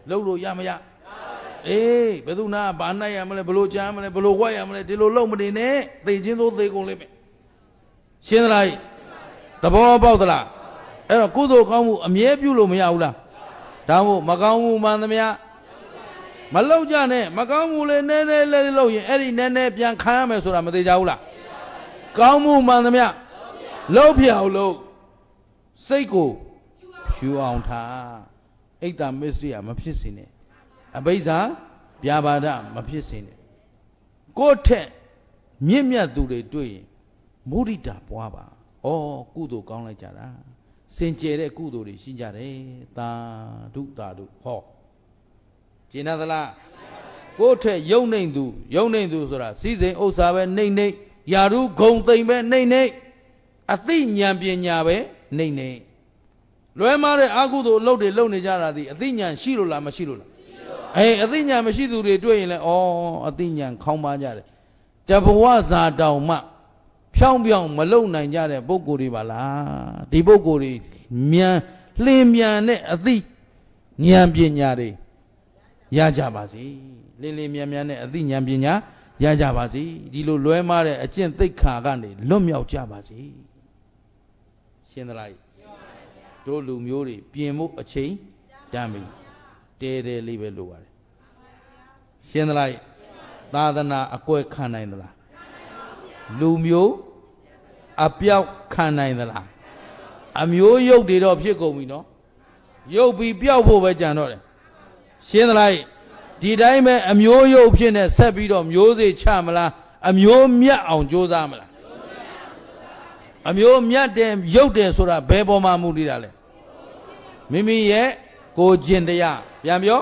လို့ရမရအေးဘယ်သူနာဘာနိုင်ရမလဲဘလို့ကြားမလဲဘလို့ဝိုက်ရမလဲဒီလိုလုံးမနေနဲ့သိချင်းသို့သိကုန်လိမ့်မယ်ရှင်းသလားသဘောပေါက်သလားအဲ့တော့ကုသိုလ်ကောင်းမှုအမြဲပြုလို့မရဘူးလားဒါမို့မကောင်းမှုမှန်သမျှမလောက်ကြနဲ့မကောင်းမှုလေးနည်းနည်းလေးလောက်ရင်အဲ့ဒီနည်းနည်းပြန်ခံရမယ်ဆိုတာမသေးကြဘူးလားကောင်းမှုမှန်သမျှလောက်ပြအောင်လို့စိတ်ကိုရှူအောင်ထားအိတ်တမစ္စရိယမဖြစ်စေနဲ့အဘိဇ္ဇာပြာပါဒမဖြစ်စေနဲ့ကိုယ့်ထက်မြင့်မြတ်သူတွေတွေ့ရင်မုဒိတာပွားပါဩကုသိုလ်ကောင်းလိုက်ကြတာစင်ကြယ်တဲ့ကုသိုလ်တွေရှိကြတယ်သာဓုသာဓုဟောကျင်နာသလားကိုယ့်ထက်ယုံနှိမ့်သူဆိုတာစည်းစိမ်ဥစ္စာပဲနှိမ့်ယာရုဂုံသိမ့်ပဲနှိမ့်အသိဉာဏ်ပညာပဲနှိမ့်လွဲမားတဲ့အကုသိုလ်အလုပ်တွေလုပ်နေကြတာဒီအသိဉာဏ်ရှိလို့လားမရှိလို့လားအသိဉာဏ်မရှိသူတွေတွေ့ရင်လည်းအသိဉာဏ်ခေါင်းပါကြတယ်တဘဝဇာတောင်မှဖြောင်းမလုံနိုင်ကြတဲ့ပုဂ္ဂိုလ်တွေပါလားဒီပုဂ္ဂိုလ်တွေမြန်လင်းမြန်တဲ့အသိဉာဏ်ပညာတွေရကြပါစေလင်းမြန်တဲ့အသိဉာဏ်ပညာရကြပါစေဒီလိုလွဲမားတဲ့အကျင့်သိက္ခာကနေလွတ်မြောက်ကြပါစေရှင်းသလားတို့လူမျိုးတွေပြင်ဖို့အချိန်တန်ပြီတဲလေးပဲလိုပါတယ်ရှင်းသလားသာသနာအကွဲခံနိုင်သလားလူမျိုးအပြောက်ခံနိုင်သလားအမျိုးရုပ်တွေတော့ဖြစ်ကုန်ပြီနော်ရုပ်ပြီးပြောက်ဖို့ပဲကြံတော့တယ်ရှင်းသလားဒီတိုင်းပဲအမျိုးရုပ်ဖြစ်နေဆက်ပြီးတော့မျိုးစေ့ချမလားအမျိုးမြတ်အောင်ကြိုးစားမလားအမျိုးမြတ်တယ်ရုပ်တယ်ဆိုတာဘယ်ပေါ်မှာမူတည်တာလဲမိမိရဲ့ကိုယ်ကျင့်တရားပြန်ပြော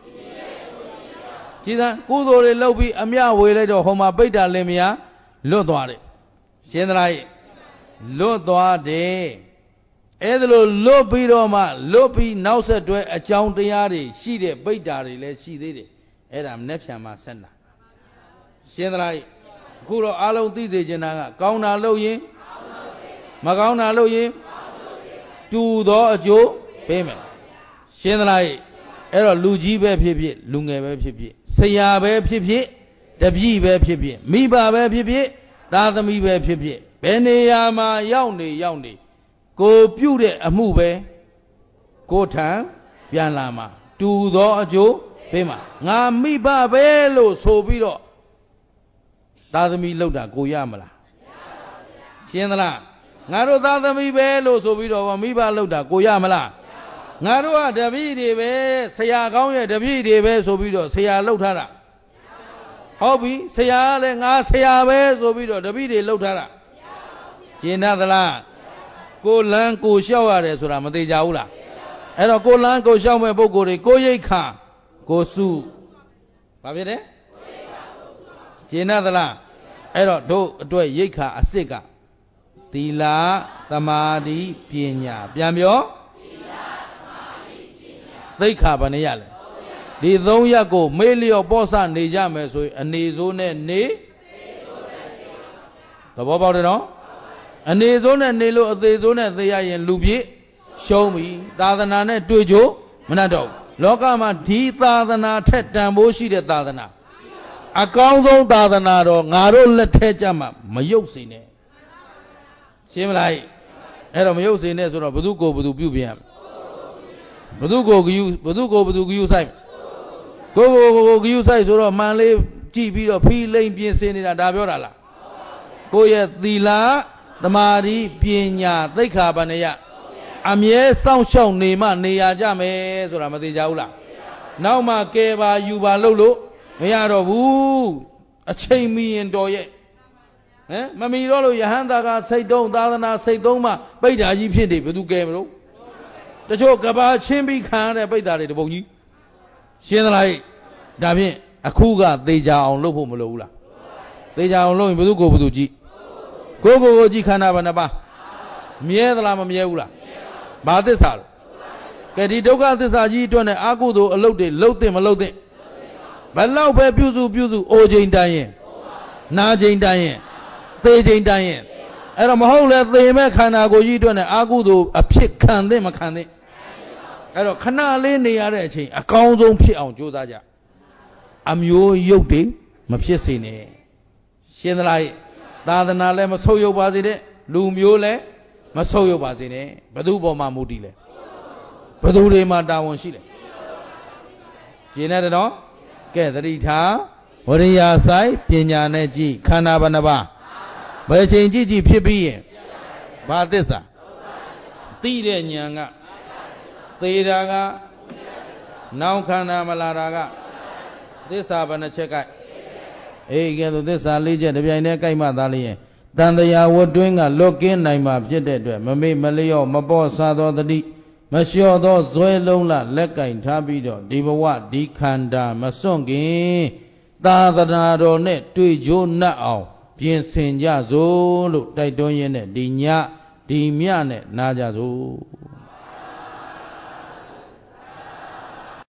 ကြည်သာကုသိုလ်တွေလုပ်ပြီးအမြဝေလိုက်တော့ဟိုမှာပိဋ္ဌာလင်မယားလွတ်သွားတယ်ရှင်းသလားလွတ်သွားတယ်အဲ့ဒါလို့လွတ်ပြီးတော့မှလွတ်ပြီးနောက်ဆက်တွဲအကြောင်းတရားတွေရှိတဲ့ပိဋ္ဌာတွေလည်းရှိသေးတယ်အဲ့ဒါမနှက်ဖြံမှာဆက်တာရှင်းသလားအခုတော့အားလုံးသိစေချင်တာကကောင်းတာလုပ်ရင်မကောင်းတာလုပ်ရင်တူသောအကျိုးပေးမယ်ရှင်းသလားအဲ့တော့လူကြီးပဲဖြစ်ဖြစ်လူငယ်ပဲဖြစ်ဖြစ်ဆရာပဲဖြစ်ဖြစ်တပည့်ပဲဖြစ်ဖြစ်မိဘပဲဖြစ်ဖြစ်သားသမီးပဲဖြစ်ဖြစ်ဘယ်နေရာမှာရောက်နေကိုပြုတဲ့အမှုပဲကိုထံပြန်လာမှာတူသောအကျိုးပေးမှာငါမိဘပဲလို့ဆိုပြီးတော့သားသမီးလောက်တာကိုရမလားရှင်းသလားငါတို့သားသမီးပဲလို့ဆိုပြီးတော့မိဘလောက်တာကိုရမလားငါတို့ကတပည့်တွေပဲဆရာကောင်းရဲ့တပည့်တွေပဲဆိုပြီးတော့ဆရာလောက်ထားတာဟုတ်ပြီဆရာကလည်းငါဆရာပဲဆိုပြီးတော့တပည့်တွေလောက်ထားတာကျင်တတ်သလားကိုလန်းကိုလျှောက်ရတယ်ဆိုတာမသေးကြဘူးလားအဲ့တော့ကိုလန်းကိုလျှောက်မဲ့ပုဂ္ဂိုလ်တွေကိုရိတ်ခါကိုစုဘာဖြစ်လဲကျင်တတ်သလားအဲ့တော့တို့အတွက်ရိတ်ခါအစစ်ကသီလသမာဓိပညာပြန်ပြောသိက္ခာဘယ်နှရလဲဒီ၃ရပ်ကိုမေ့လျော့ပေါ့ဆနေကြမယ်ဆိုရင်အနေဆိုးနဲ့နေသဘောပေါက်တယ်နော်အနေဆိုးနဲ့နေလို့အသေးဆိုးနဲ့သေရရင်လူပြည့်ရှုံးပြီသာသနာနဲ့တွေ့ကြိုးမနှက်တော့လောကမှာဒီသာသနာထက်တန်ဖိုးရှိတဲ့သာသနာအကောင်းဆုံးသာသနာတော့ငါတို့လက်ထဲကြမှာမယုတ်စေနဲ့ရှင်းမလားအဲ့တော့မယုတ်စေနဲ့ဆိုတော့ဘသူကိုဘသူပြုပြင်ရဘသူကိုဂယုဆိုင်ကိုဂယုဆိုင်ဆိုတော့မှန်လေးကြည့်ပြီးတော့ဖီးလိမ့်ပြင်ဆင်နေတာဒါပြောတာလားကိုရဲ့သီလသမာဓိပညာသိက္ခာပဏ္ဏယအမြဲစောင့်ရှောက်နေမှနေရကြမယ်ဆိုတာမသိကြဘူးလားနောက်မှကဲပါယူပါလို့မရတော့ဘူးအချိန်မီရင်တော်ရဲ့မမီတော့လို့ယဟန်တာကစိတ်တုံးသာသနာစိတ်သုံးမှပိဋ္ဌာကြီးဖြစ်နေဘယ်သူကဲမလို့တချို့ကဘာချင်းပြီးခံရတဲ့ပိဋ္ဌာတွေတပုံကြီးရှင်းသလားဒါဖြင့်အခုကသေချာအောင်လုပ်ဖို့မလိုဘူးလားသေချာအောင်လုပ်ရင်ဘယ်သူကိုဘယ်သူကြည့်ကိုကြည့်ခန္ဓာဘယ်နှပါမြဲသလားမမြဲဘူးလားဘာသစ္စာလဲကဲဒီဒုက္ခသစ္စာကြီးအတွက်နဲ့အာကုသိုလ်အလုပ်တွေလုပ်တဲ့မလုပ်တဲ့ဘယ်လောက်ပဲပြုစုအိုချိန်တိုင်းရင်နာချိန်တိုင်းရင်သေချိန်တိုင်းရင်အဲ့တော့မဟုတ်လဲသေမဲ့ခန္ဓာကိုယ်ကြီးအတွက်နဲ့အာကုသိုလ်အဖြစ်ခံတဲ့မခံတဲ့အဲ့တော့ခဏလေးနေရတဲ့အချိန်အကောင်းဆုံးဖြစ်အောင်ကြိုးစားကြအမျိုးရုပ်တွေမဖြစ်စေနဲ့ရှင်းသလားသာသနာလည်းမဆုတ်ယုတ်ပါစေနဲ့လူမျိုးလည်းမဆုတ်ယုတ်ပါစေနဲ့ဘသူပေါ်မှာမူတည်လဲဘသူတွေမှာတာဝန်ရှိလဲကျင်းတဲ့တော့ကဲသတိထားဝရိယဆိုင်ပညာနဲ့ကြည့်ခန္ဓာဘယ်နှပါဘယ်ချိန်ကြည့်ကြည့်ဖြစ်ပြီးရင်ဘာသစ္စာသိတဲ့ဉာဏ်ကသေတာကနောက်ခန္ဓာမလာတာကသစ္စာဘယ်နှချက်ကဲအေးကဲသို့သစ္စာ၄ချက်တပြိုင်တည်းကြိုက်မှသားလျင်တန်တရားဝတ်တွင်းကလွတ်ကင်းနိုင်မှာဖြစ်တဲ့အတွက်မမေ့မလျော့မပေါ့ဆသောတတိမလျှော့သောဇွဲလုံးလလက်ကင်ထားပြီးတော့ဒီဘဝဒီခန္ဓာမစွန့်ခင်သာသနာတော်နဲ့တွေ့ကြိုးနှက်အောင်ပြင်ဆင်ကြစို့လို့တိုက်တွန်းရင်းနဲ့ဒီညဒီမြနဲ့နာကြစို့